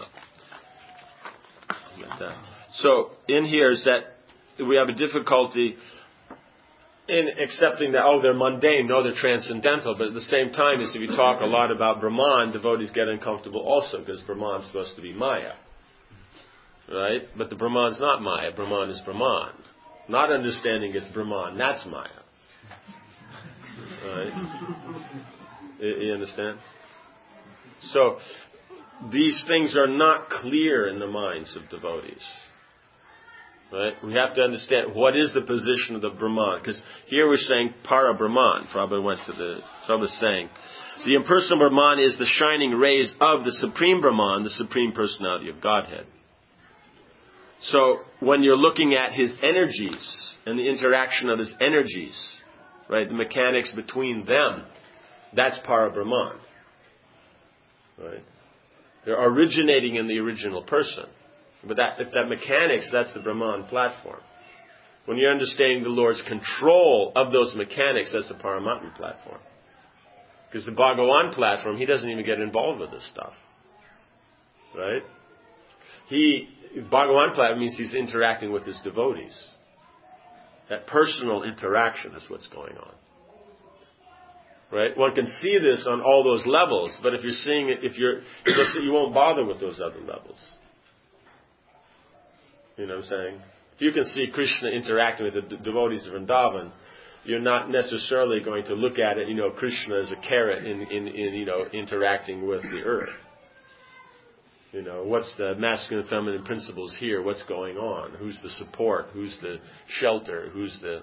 Like that. So, in here is that we have a difficulty in accepting that, they're mundane, no, they're transcendental, but at the same time, if you talk a lot about Brahman, devotees get uncomfortable also, because Brahman's supposed to be Maya. Right? But the Brahman's not Maya, Brahman is Brahman. Not understanding it's Brahman, that's Maya. Right? You understand? So, these things are not clear in the minds of devotees. Right? We have to understand what is the position of the Brahman. Because here we're saying para Brahman. Prabhupada saying the impersonal Brahman is the shining rays of the Supreme Brahman, the Supreme Personality of Godhead. So when you're looking at his energies and the interaction of his energies, right, the mechanics between them, that's para Brahman. Right? They're originating in the original person. But if that mechanics, that's the Brahman platform. When you're understanding the Lord's control of those mechanics, that's the Paramatma platform. Because the Bhagavan platform, he doesn't even get involved with this stuff. Right? Bhagavan platform means he's interacting with his devotees. That personal interaction is what's going on. Right? One can see this on all those levels, but if you're seeing it, you won't bother with those other levels. You know what I'm saying? If you can see Krishna interacting with the devotees of Vrindavan, you're not necessarily going to look at it, Krishna as a carrot in interacting with the earth. What's the masculine and feminine principles here? What's going on? Who's the support? Who's the shelter? Who's the,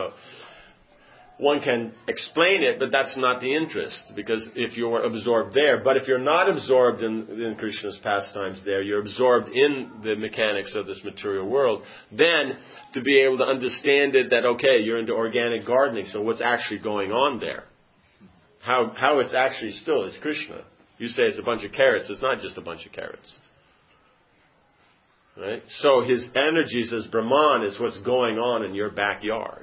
one can explain it, but that's not the interest, because if you're absorbed there, but if you're not absorbed in Krishna's pastimes there, you're absorbed in the mechanics of this material world, then to be able to understand it that, okay, you're into organic gardening, so what's actually going on there? How it's actually it's Krishna. You say it's a bunch of carrots, it's not just a bunch of carrots. Right? So his energies as Brahman is what's going on in your backyard.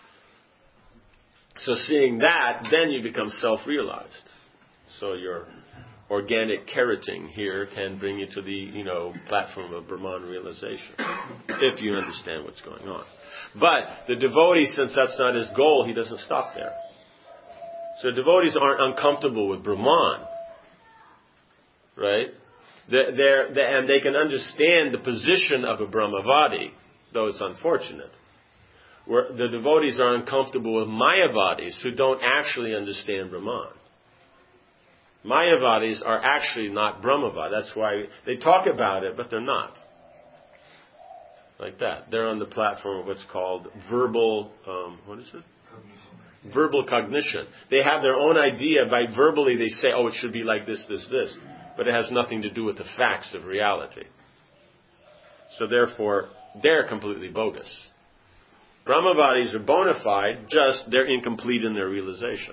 So seeing that, then you become self-realized. So your organic carroting here can bring you to the, platform of Brahman realization. If you understand what's going on. But the devotee, since that's not his goal, he doesn't stop there. So devotees aren't uncomfortable with Brahman. Right? And they can understand the position of a Brahmavadi, though it's unfortunate. Where the devotees are uncomfortable with Mayavadis who don't actually understand Brahman. Mayavadis are actually not Brahmavad. That's why they talk about it, but they're not. Like that. They're on the platform of what's called verbal, verbal cognition. They have their own idea. By verbally they say, it should be like this, this, this. But it has nothing to do with the facts of reality. So therefore, they're completely bogus. Brahmavadis are bona fide, just they're incomplete in their realization.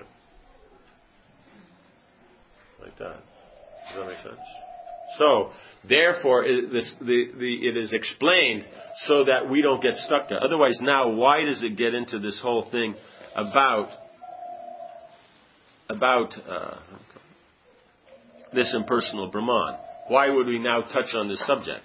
Like that. Does that make sense? So, therefore, it is explained so that we don't get stuck there. Otherwise, now, why does it get into this whole thing about this impersonal Brahman? Why would we now touch on this subject?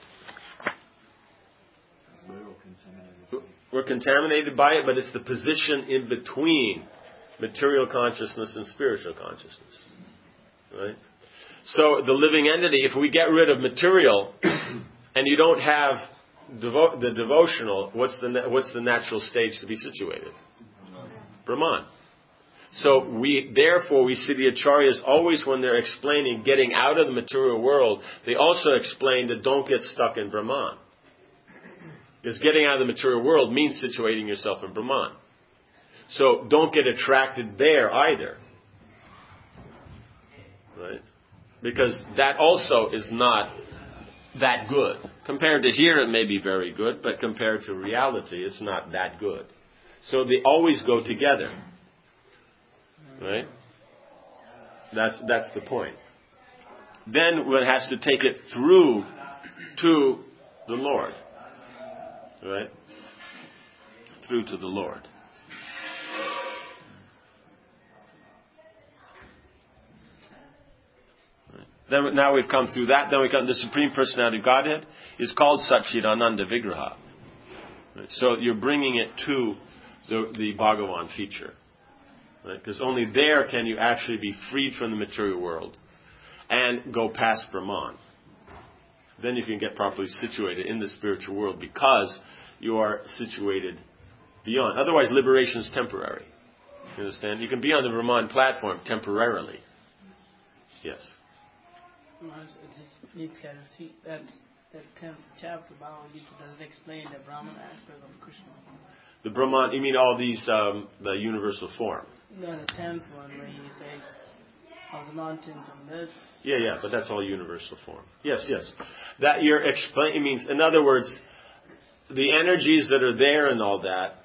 We're contaminated by it, but it's the position in between material consciousness and spiritual consciousness. Right? So the living entity, if we get rid of material and you don't have the devotional, what's the natural stage to be situated? Brahman. So therefore we see the acharyas always when they're explaining getting out of the material world, they also explain that don't get stuck in Brahman. Because getting out of the material world means situating yourself in Brahman. So don't get attracted there either. Right? Because that also is not that good. Compared to here it may be very good, but compared to reality it's not that good. So they always go together. Right? That's the point. Then one has to take it through to the Lord. Right? Through to the Lord. Right. Then now we've come through that. Then we come to the Supreme Personality of Godhead is called Satchidananda Vigraha. Right. So you're bringing it to the Bhagavan feature. Right? Because only there can you actually be freed from the material world and go past Brahman. Then you can get properly situated in the spiritual world because you are situated beyond. Otherwise, liberation is temporary. You understand? You can be on the Brahman platform temporarily. Yes. I just need clarity. That 10th chapter, Bhagavad Gita, does it explain the Brahman aspect of Krishna? The Brahman, you mean all these, the universal form? No, the 10th one where he says, of the mountains and this. Yeah, but that's all universal form. Yes. That you're explaining means, in other words, the energies that are there and all that,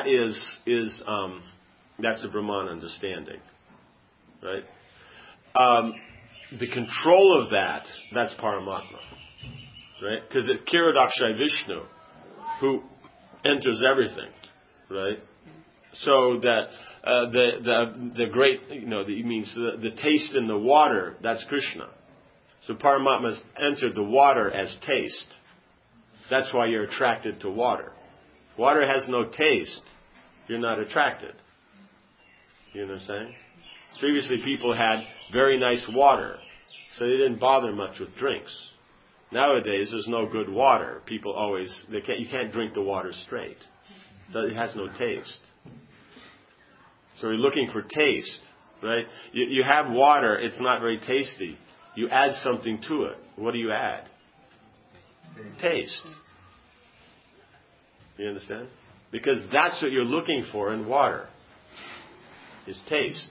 that's the Brahman understanding. Right? The control of that's Paramatma. Right? Because it's Kiradakshai Vishnu who enters everything. Right? So that the great, it means the taste in the water, that's Krishna. So Paramatma's entered the water as taste. That's why you're attracted to water. Water has no taste. You're not attracted. You know what I'm saying? Previously people had very nice water, so they didn't bother much with drinks. Nowadays there's no good water. People you can't drink the water straight. It has no taste. So you're looking for taste, right? You have water, it's not very tasty. You add something to it. What do you add? Taste. You understand? Because that's what you're looking for in water, is taste.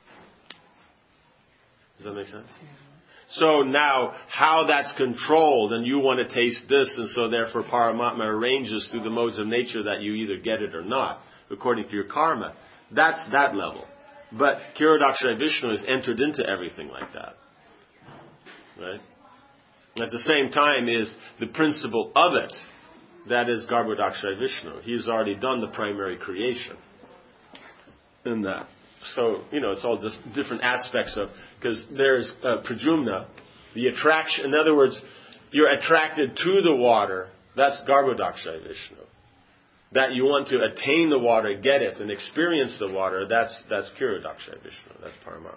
Does that make sense? So now, how that's controlled, and you want to taste this, and so therefore Paramatma arranges through the modes of nature that you either get it or not, according to your karma. That's that level. But Kiradakshai Vishnu has entered into everything like that. Right? At the same time is the principle of it, that is Garbhodakshai Vishnu. He has already done the primary creation in that. So, it's all different aspects of, because there's Prajumna, the attraction, in other words, you're attracted to the water, that's Garbhodakshai Vishnu. That you want to attain the water, get it, and experience the water, that's Kiradakshai Vishnu, that's Paramatma.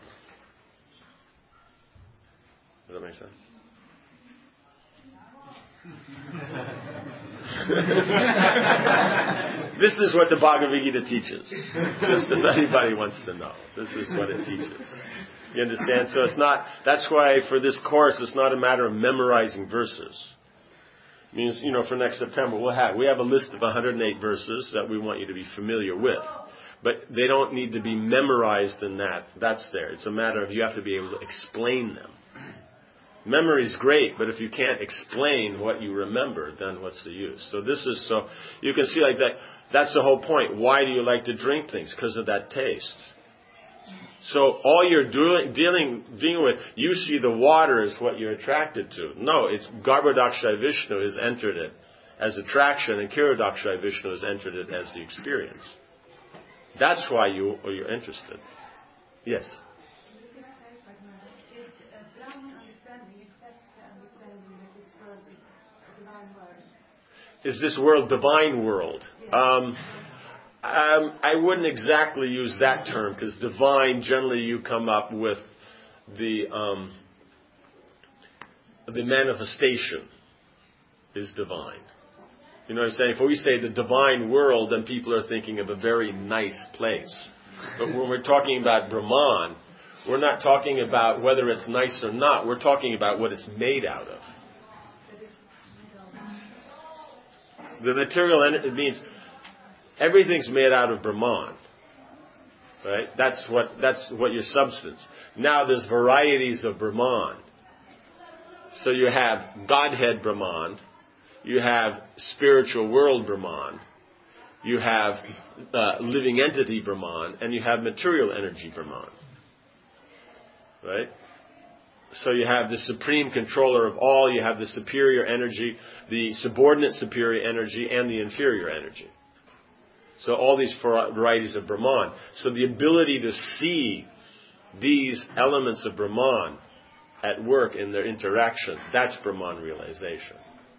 Does that make sense? This is what the Bhagavad Gita teaches. Just if anybody wants to know. This is what it teaches. You understand? So that's why for this course it's not a matter of memorizing verses. It means, for next September we have a list of 108 verses that we want you to be familiar with. But they don't need to be memorized in that. That's there. It's a matter of you have to be able to explain them. Memory is great, but if you can't explain what you remember, then what's the use? So you can see like that. That's the whole point. Why do you like to drink things? Because of that taste. So all you're dealing with, you see the water is what you're attracted to. No, it's Garbhodakshai Vishnu has entered it as attraction, and Kiradakshai Vishnu has entered it as the experience. That's why you're interested. Yes. Is this world divine world? I wouldn't exactly use that term, because divine, generally you come up with the manifestation is divine. You know what I'm saying? If we say the divine world, then people are thinking of a very nice place. But when we're talking about Brahman, we're not talking about whether it's nice or not. We're talking about what it's made out of. The material, it means everything's made out of Brahman. Right? That's what your substance. Now there's varieties of Brahman. So you have Godhead Brahman, you have spiritual world Brahman, you have living entity Brahman, and you have material energy Brahman. Right? So you have the supreme controller of all, you have the superior energy, the subordinate superior energy, and the inferior energy. So all these varieties of Brahman. So the ability to see these elements of Brahman at work in their interaction, that's Brahman realization.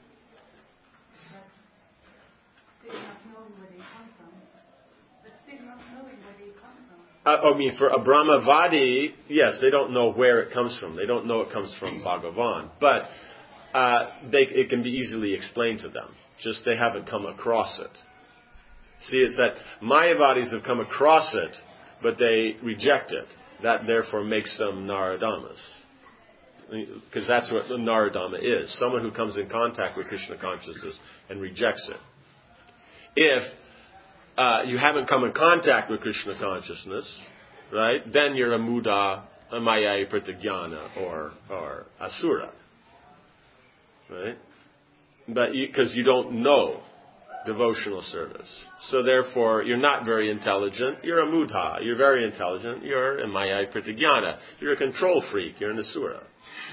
For a Brahmavadi, yes, they don't know where it comes from. They don't know it comes from Bhagavan. But it can be easily explained to them. Just they haven't come across it. See, it's that Mayavadis have come across it, but they reject it. That therefore makes them Naradamas. Because that's what the Naradama is. Someone who comes in contact with Krishna consciousness and rejects it. If you haven't come in contact with Krishna consciousness, right, then you're a Muda, a Maya Pratyajnana, or Asura. Right? But because you don't know devotional service. So therefore, you're not very intelligent. You're a Mudha. You're very intelligent. You're a Maya Pratyajnana. You're a control freak. You're an Asura.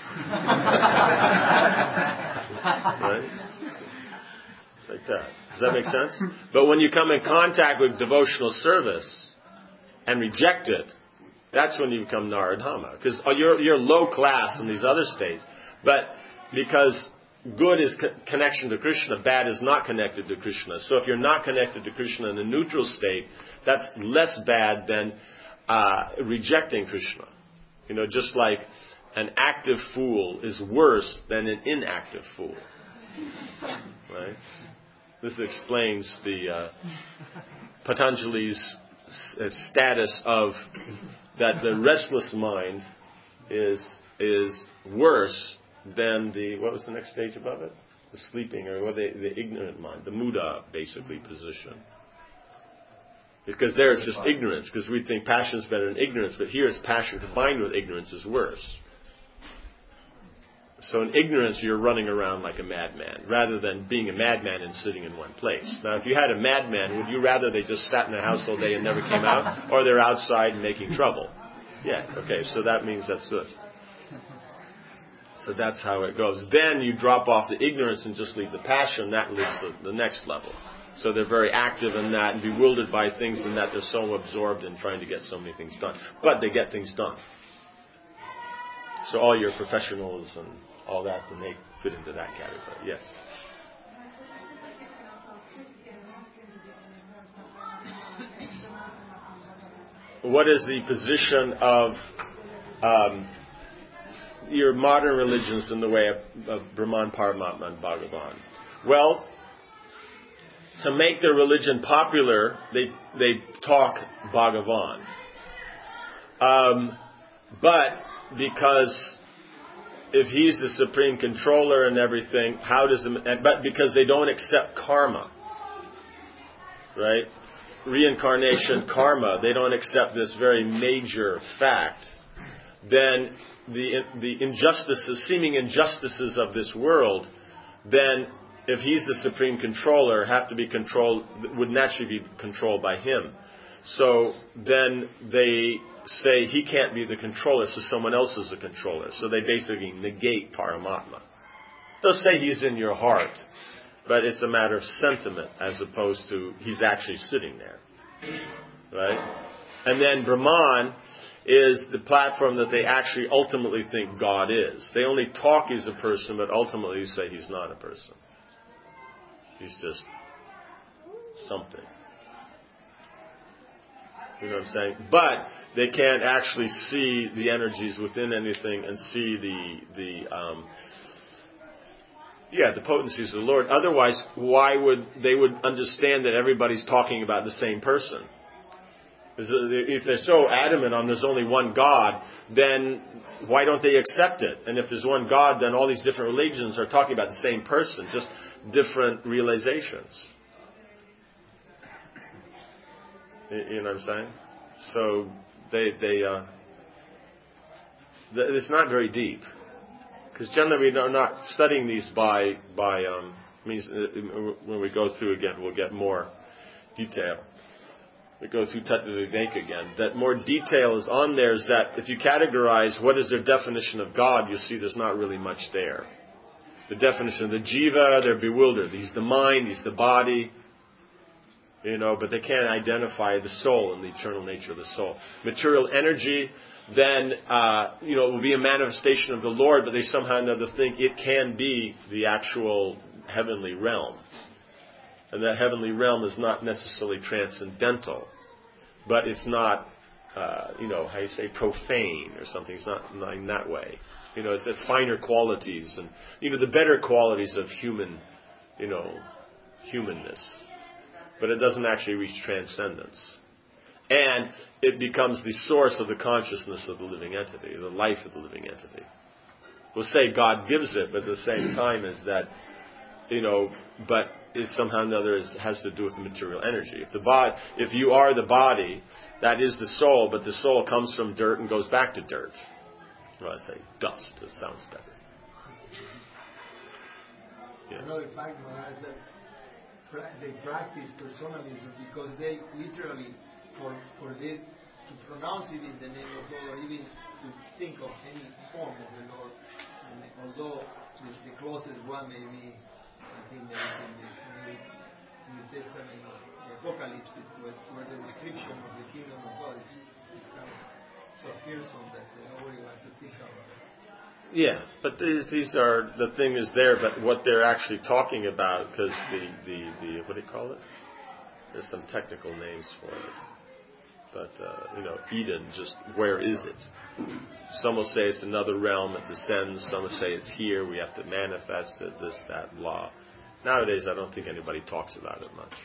Right? Like that. Does that make sense? But when you come in contact with devotional service and reject it, that's when you become Naradama. Because you're low class in these other states. But because good is connection to Krishna, bad is not connected to Krishna. So if you're not connected to Krishna in a neutral state, that's less bad than rejecting Krishna. Just like an active fool is worse than an inactive fool. Right? This explains the Patanjali's status of that the restless mind is worse than what was the next stage above it? The sleeping, or the ignorant mind, the Muda, basically, position. Because there it's just ignorance, because we think passion is better than ignorance, but here it's passion combined with ignorance is worse. So in ignorance, you're running around like a madman, rather than being a madman and sitting in one place. Now, if you had a madman, would you rather they just sat in their house all day and never came out, or they're outside making trouble? Yeah, okay, so that means that's good. So that's how it goes. Then you drop off the ignorance and just leave the passion. That leads to the next level. So they're very active in that and bewildered by things in that they're so absorbed in trying to get so many things done. But they get things done. So all your professionals and all that, then they fit into that category. Yes? What is the position of your modern religions in the way of Brahman, Paramatma, and Bhagavan? Well, to make their religion popular, they talk Bhagavan. But because if he's the supreme controller and everything, but because they don't accept karma, right? Reincarnation, karma, they don't accept this very major fact, then the injustices, seeming injustices of this world, then if he's the supreme controller, would naturally be controlled by him. So then they say he can't be the controller, so someone else is the controller. So they basically negate Paramatma. They'll say he's in your heart, but it's a matter of sentiment as opposed to he's actually sitting there. Right? And then Brahman is the platform that they actually ultimately think God is. They only talk he's a person, but ultimately say he's not a person. He's just something. You know what I'm saying? But they can't actually see the energies within anything and see the potencies of the Lord. Otherwise, why would they understand that everybody's talking about the same person? If they're so adamant on there's only one God, then why don't they accept it? And if there's one God, then all these different religions are talking about the same person, just different realizations. You know what I'm saying? So it's not very deep, because generally we are not studying these means when we go through again, we'll get more detail. We go through Tattva Viveka again. That more detail is on there is that if you categorize what is their definition of God, you see there's not really much there. The definition of the jiva, they're bewildered. He's the mind, he's the body. But they can't identify the soul and the eternal nature of the soul. Material energy, then, it will be a manifestation of the Lord, but they somehow or another think it can be the actual heavenly realm. And that heavenly realm is not necessarily transcendental, but it's not, profane or something. It's not in that way. It's the finer qualities and, the better qualities of humanness. But it doesn't actually reach transcendence. And it becomes the source of the consciousness of the living entity, the life of the living entity. We'll say God gives it, but at the same time is that, but it somehow or another has to do with the material energy. If you are the body, that is the soul, but the soul comes from dirt and goes back to dirt. Well, I say dust. It sounds better. Yes. Another fact, Maharaj, that they practice personalism because they literally forbid to pronounce it in the name of God or even to think of any form of the Lord. And although the closest one may be, I think there is in this New Testament, the Apocalypse, where the description of the kingdom of God is kind of so fearsome that nobody wants to think about it. Yeah, but these are, the thing is there, but what they're actually talking about, because the what do you call it? There's some technical names for it. But, Eden, just where is it? Some will say it's another realm, it descends. Some will say it's here, we have to manifest it, this, that, blah. Nowadays, I don't think anybody talks about it much.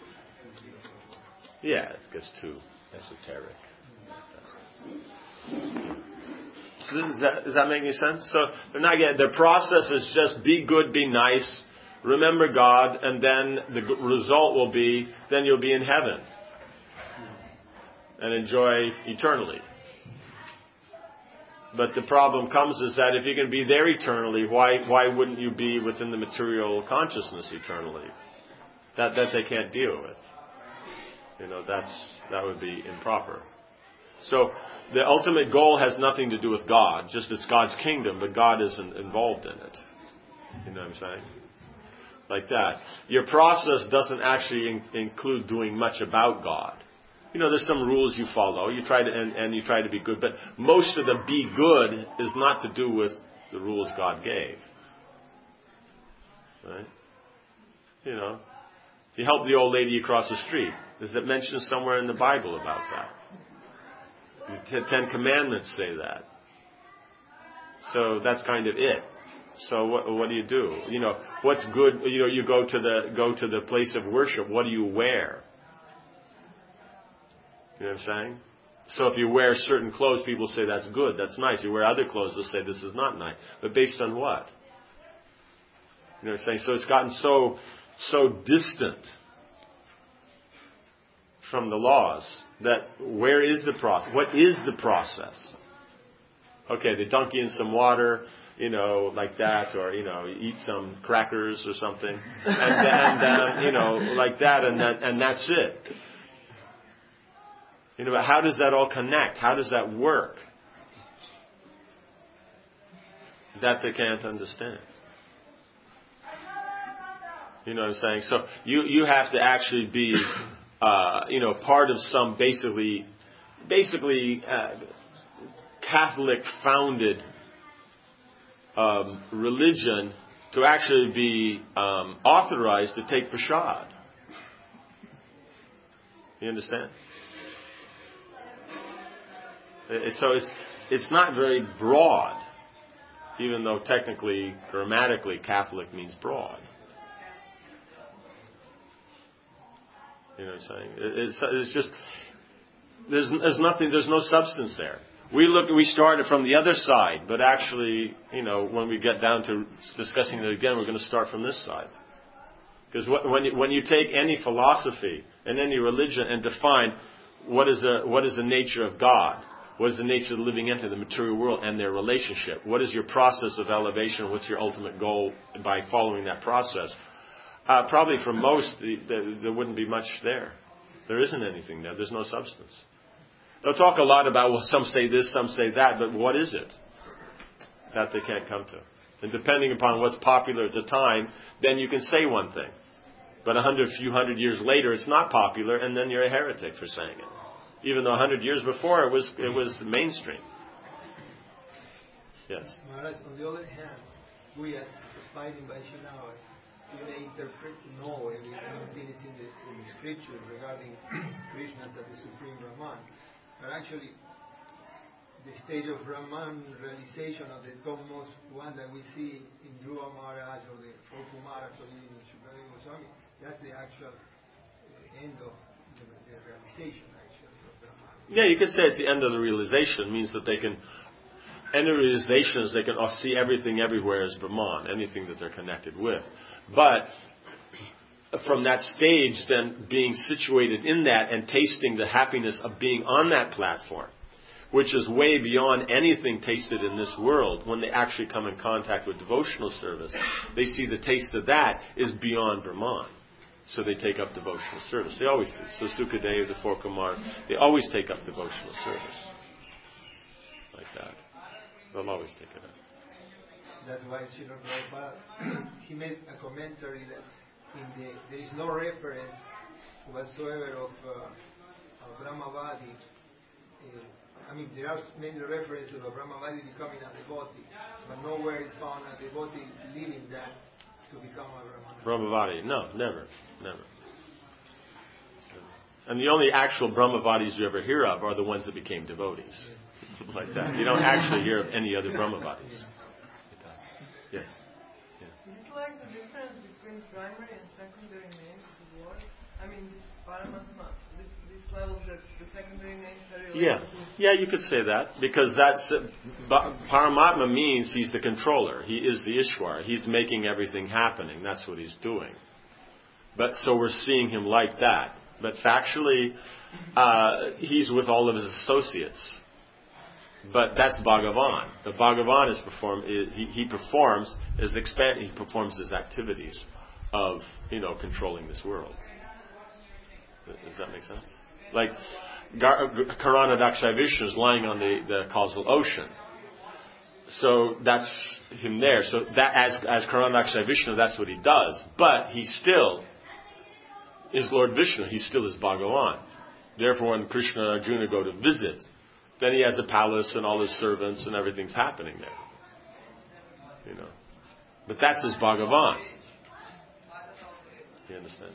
Yeah, it gets too esoteric. So does that make any sense? So they're not getting, their process is just be good, be nice, remember God, and then the result will be, then you'll be in heaven and enjoy eternally. But the problem comes is that if you can be there eternally, why wouldn't you be within the material consciousness eternally? That they can't deal with. That would be improper. So the ultimate goal has nothing to do with God, just it's God's kingdom, but God isn't involved in it. You know what I'm saying? Like that. Your process doesn't actually include doing much about God. There's some rules you follow. You try to and you try to be good, but most of the be good is not to do with the rules God gave. Right? You help the old lady across the street. Is it mentioned somewhere in the Bible about that? The Ten Commandments say that. So that's kind of it. So what do you do? What's good? You go to the place of worship. What do you wear? You know what I'm saying? So if you wear certain clothes, people say that's good, that's nice. You wear other clothes, they'll say this is not nice. But based on what? You know what I'm saying? So it's gotten so distant from the laws that where is the process? What is the process? Okay, they dunk you in some water, like that, or eat some crackers or something, and like that, and that's it. But how does that all connect? How does that work? That they can't understand. You know what I'm saying? So you have to actually be, part of some basically Catholic-founded religion to actually be authorized to take prashad. You understand? So it's not very broad, even though technically, grammatically, Catholic means broad. You know what I'm saying? It's just there's nothing. There's no substance there. We started from the other side, but actually, when we get down to discussing it again, we're going to start from this side. Because when you take any philosophy and any religion and define what is the nature of God. What is the nature of the living entity, the material world, and their relationship? What is your process of elevation? What's your ultimate goal by following that process? Probably for most, there wouldn't be much there. There isn't anything there. There's no substance. They'll talk a lot about, some say this, some say that, but what is it? That they can't come to. And depending upon what's popular at the time, then you can say one thing. But a few hundred years later, it's not popular, and then you're a heretic for saying it. Even though 100 years before it was mainstream. Yes. Maharaj, on the other hand, we as aspiring Vaishnavas, we may interpret everything is in the scripture regarding Krishna as the Supreme Brahman. But actually, the stage of Brahman realization of the topmost one that we see in Dhruva Maharaj or the four Kumaras or even Shukadeva Goswami, that's the actual end of the realization, actually, of Yeah, you could say it's the end of the realization. It means that they can, end of realization is they can see everything everywhere as Brahman, anything that they're connected with. But from that stage, then being situated in that and tasting the happiness of being on that platform, which is way beyond anything tasted in this world, when they actually come in contact with devotional service, they see the taste of that is beyond Brahman. So they take up devotional service. They always do. So Sukadeva, the four Kumar, they always take up devotional service. Like that. They'll always take it up. That's why Srila Prabhupada, he made a commentary that there is no reference whatsoever of Brahmavadi. There are many references of Brahmavadi becoming a devotee, but nowhere is found a devotee leaving that to become a Brahmavadi. Brahmavadi, no, never. And the only actual Brahmavadis you ever hear of are the ones that became devotees. Like that. You don't actually hear of any other Brahmavadis. Yes. Is it like the difference between primary and secondary names of the Lord? This Paramatma, this level that the secondary names are related to? Yeah, you could say that, because that's Paramatma means he's the controller. He is the Ishwar. He's making everything happening. That's what he's doing. But so we're seeing him like that. But factually, he's with all of his associates. But that's Bhagavan. The Bhagavan he performs his activities of controlling this world. Does that make sense? Like Karana Daksha Vishnu is lying on the causal ocean. So that's him there. So that as Karana Daksha Vishnu, that's what he does. But he still is Lord Vishnu. He still is Bhagavan. Therefore, when Krishna and Arjuna go to visit, then he has a palace and all his servants and everything's happening there. But that's his Bhagavan. You understand?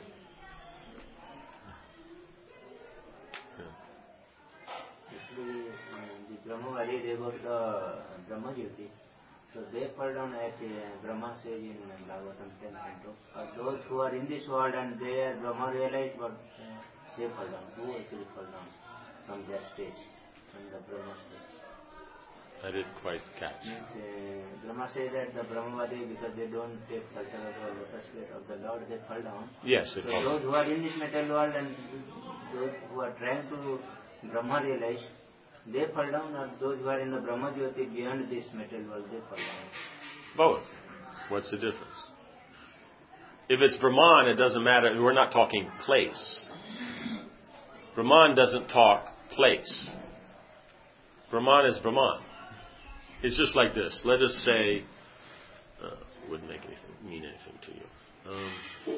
The Brahmavadi, they got the Brahma Jyoti. So they fall down at Brahma says in Bhagavatam 10th canto. Those who are in this world and they are Brahma realized, but they fall down. Who actually fall down from that stage, from the Brahma stage? I didn't quite catch. Brahma says that the Brahmavadi, because they don't take shelter of the lotus feet of the Lord, they fall down. Yes, they fall down. Those who are in this material world and those who are trying to Brahma realize, they fall down, or those who are in the Brahma Jyoti beyond this material world, they fall down? Both. What's the difference? If it's Brahman, it doesn't matter. We're not talking place. Brahman doesn't talk place. Brahman is Brahman. It's just like this. Let us say, wouldn't mean anything to you.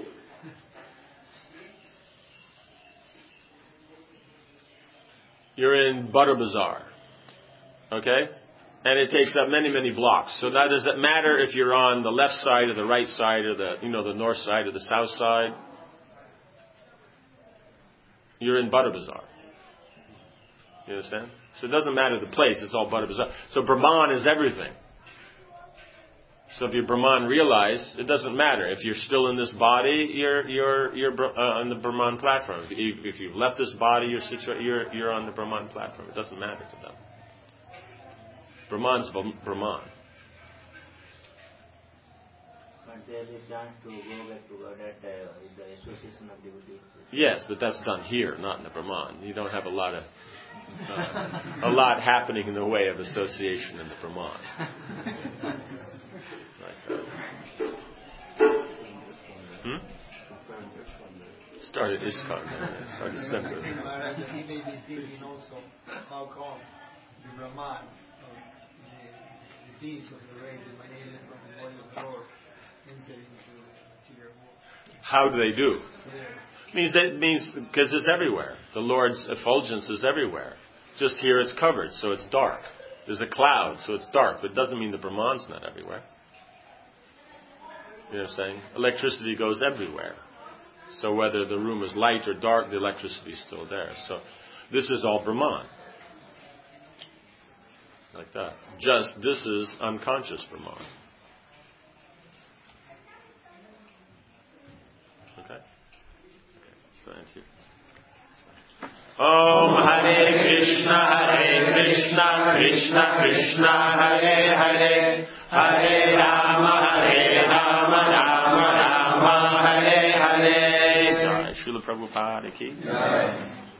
You're in Butter Bazaar, okay? And it takes up many, many blocks. So now does it matter if you're on the left side or the right side or the north side or the south side? You're in Butter Bazaar. You understand? So it doesn't matter the place, it's all Butter Bazaar. So Brahman is everything. So if you're Brahman realized, it doesn't matter. If you're still in this body, you're on the Brahman platform. If you've left this body, you're on the Brahman platform. It doesn't matter to them. Brahman's Brahman. But there is a chance to go back to God at the association of devotees. Yes, but that's done here, not in the Brahman. You don't have a lot happening in the way of association in the Brahman. Started ISKCON. Started center. He may be thinking also how come the Brahman, the deeds of the race emanated from the body of the Lord, enter into the material world. How do they do? Means because it's everywhere. The Lord's effulgence is everywhere. Just here it's covered, so it's dark. There's a cloud, so it's dark, but it doesn't mean the Brahman's not everywhere. You know what I'm saying? Electricity goes everywhere. So whether the room is light or dark, the electricity is still there. So this is all Brahman. Like that. Just this is unconscious Brahman. Okay? So answer. Om Hare Krishna. Krishna, Krishna Krishna, Hare Hare, Hare Rama, Rama Rama, Hare Hare. Jai Srila Prabhupada ki.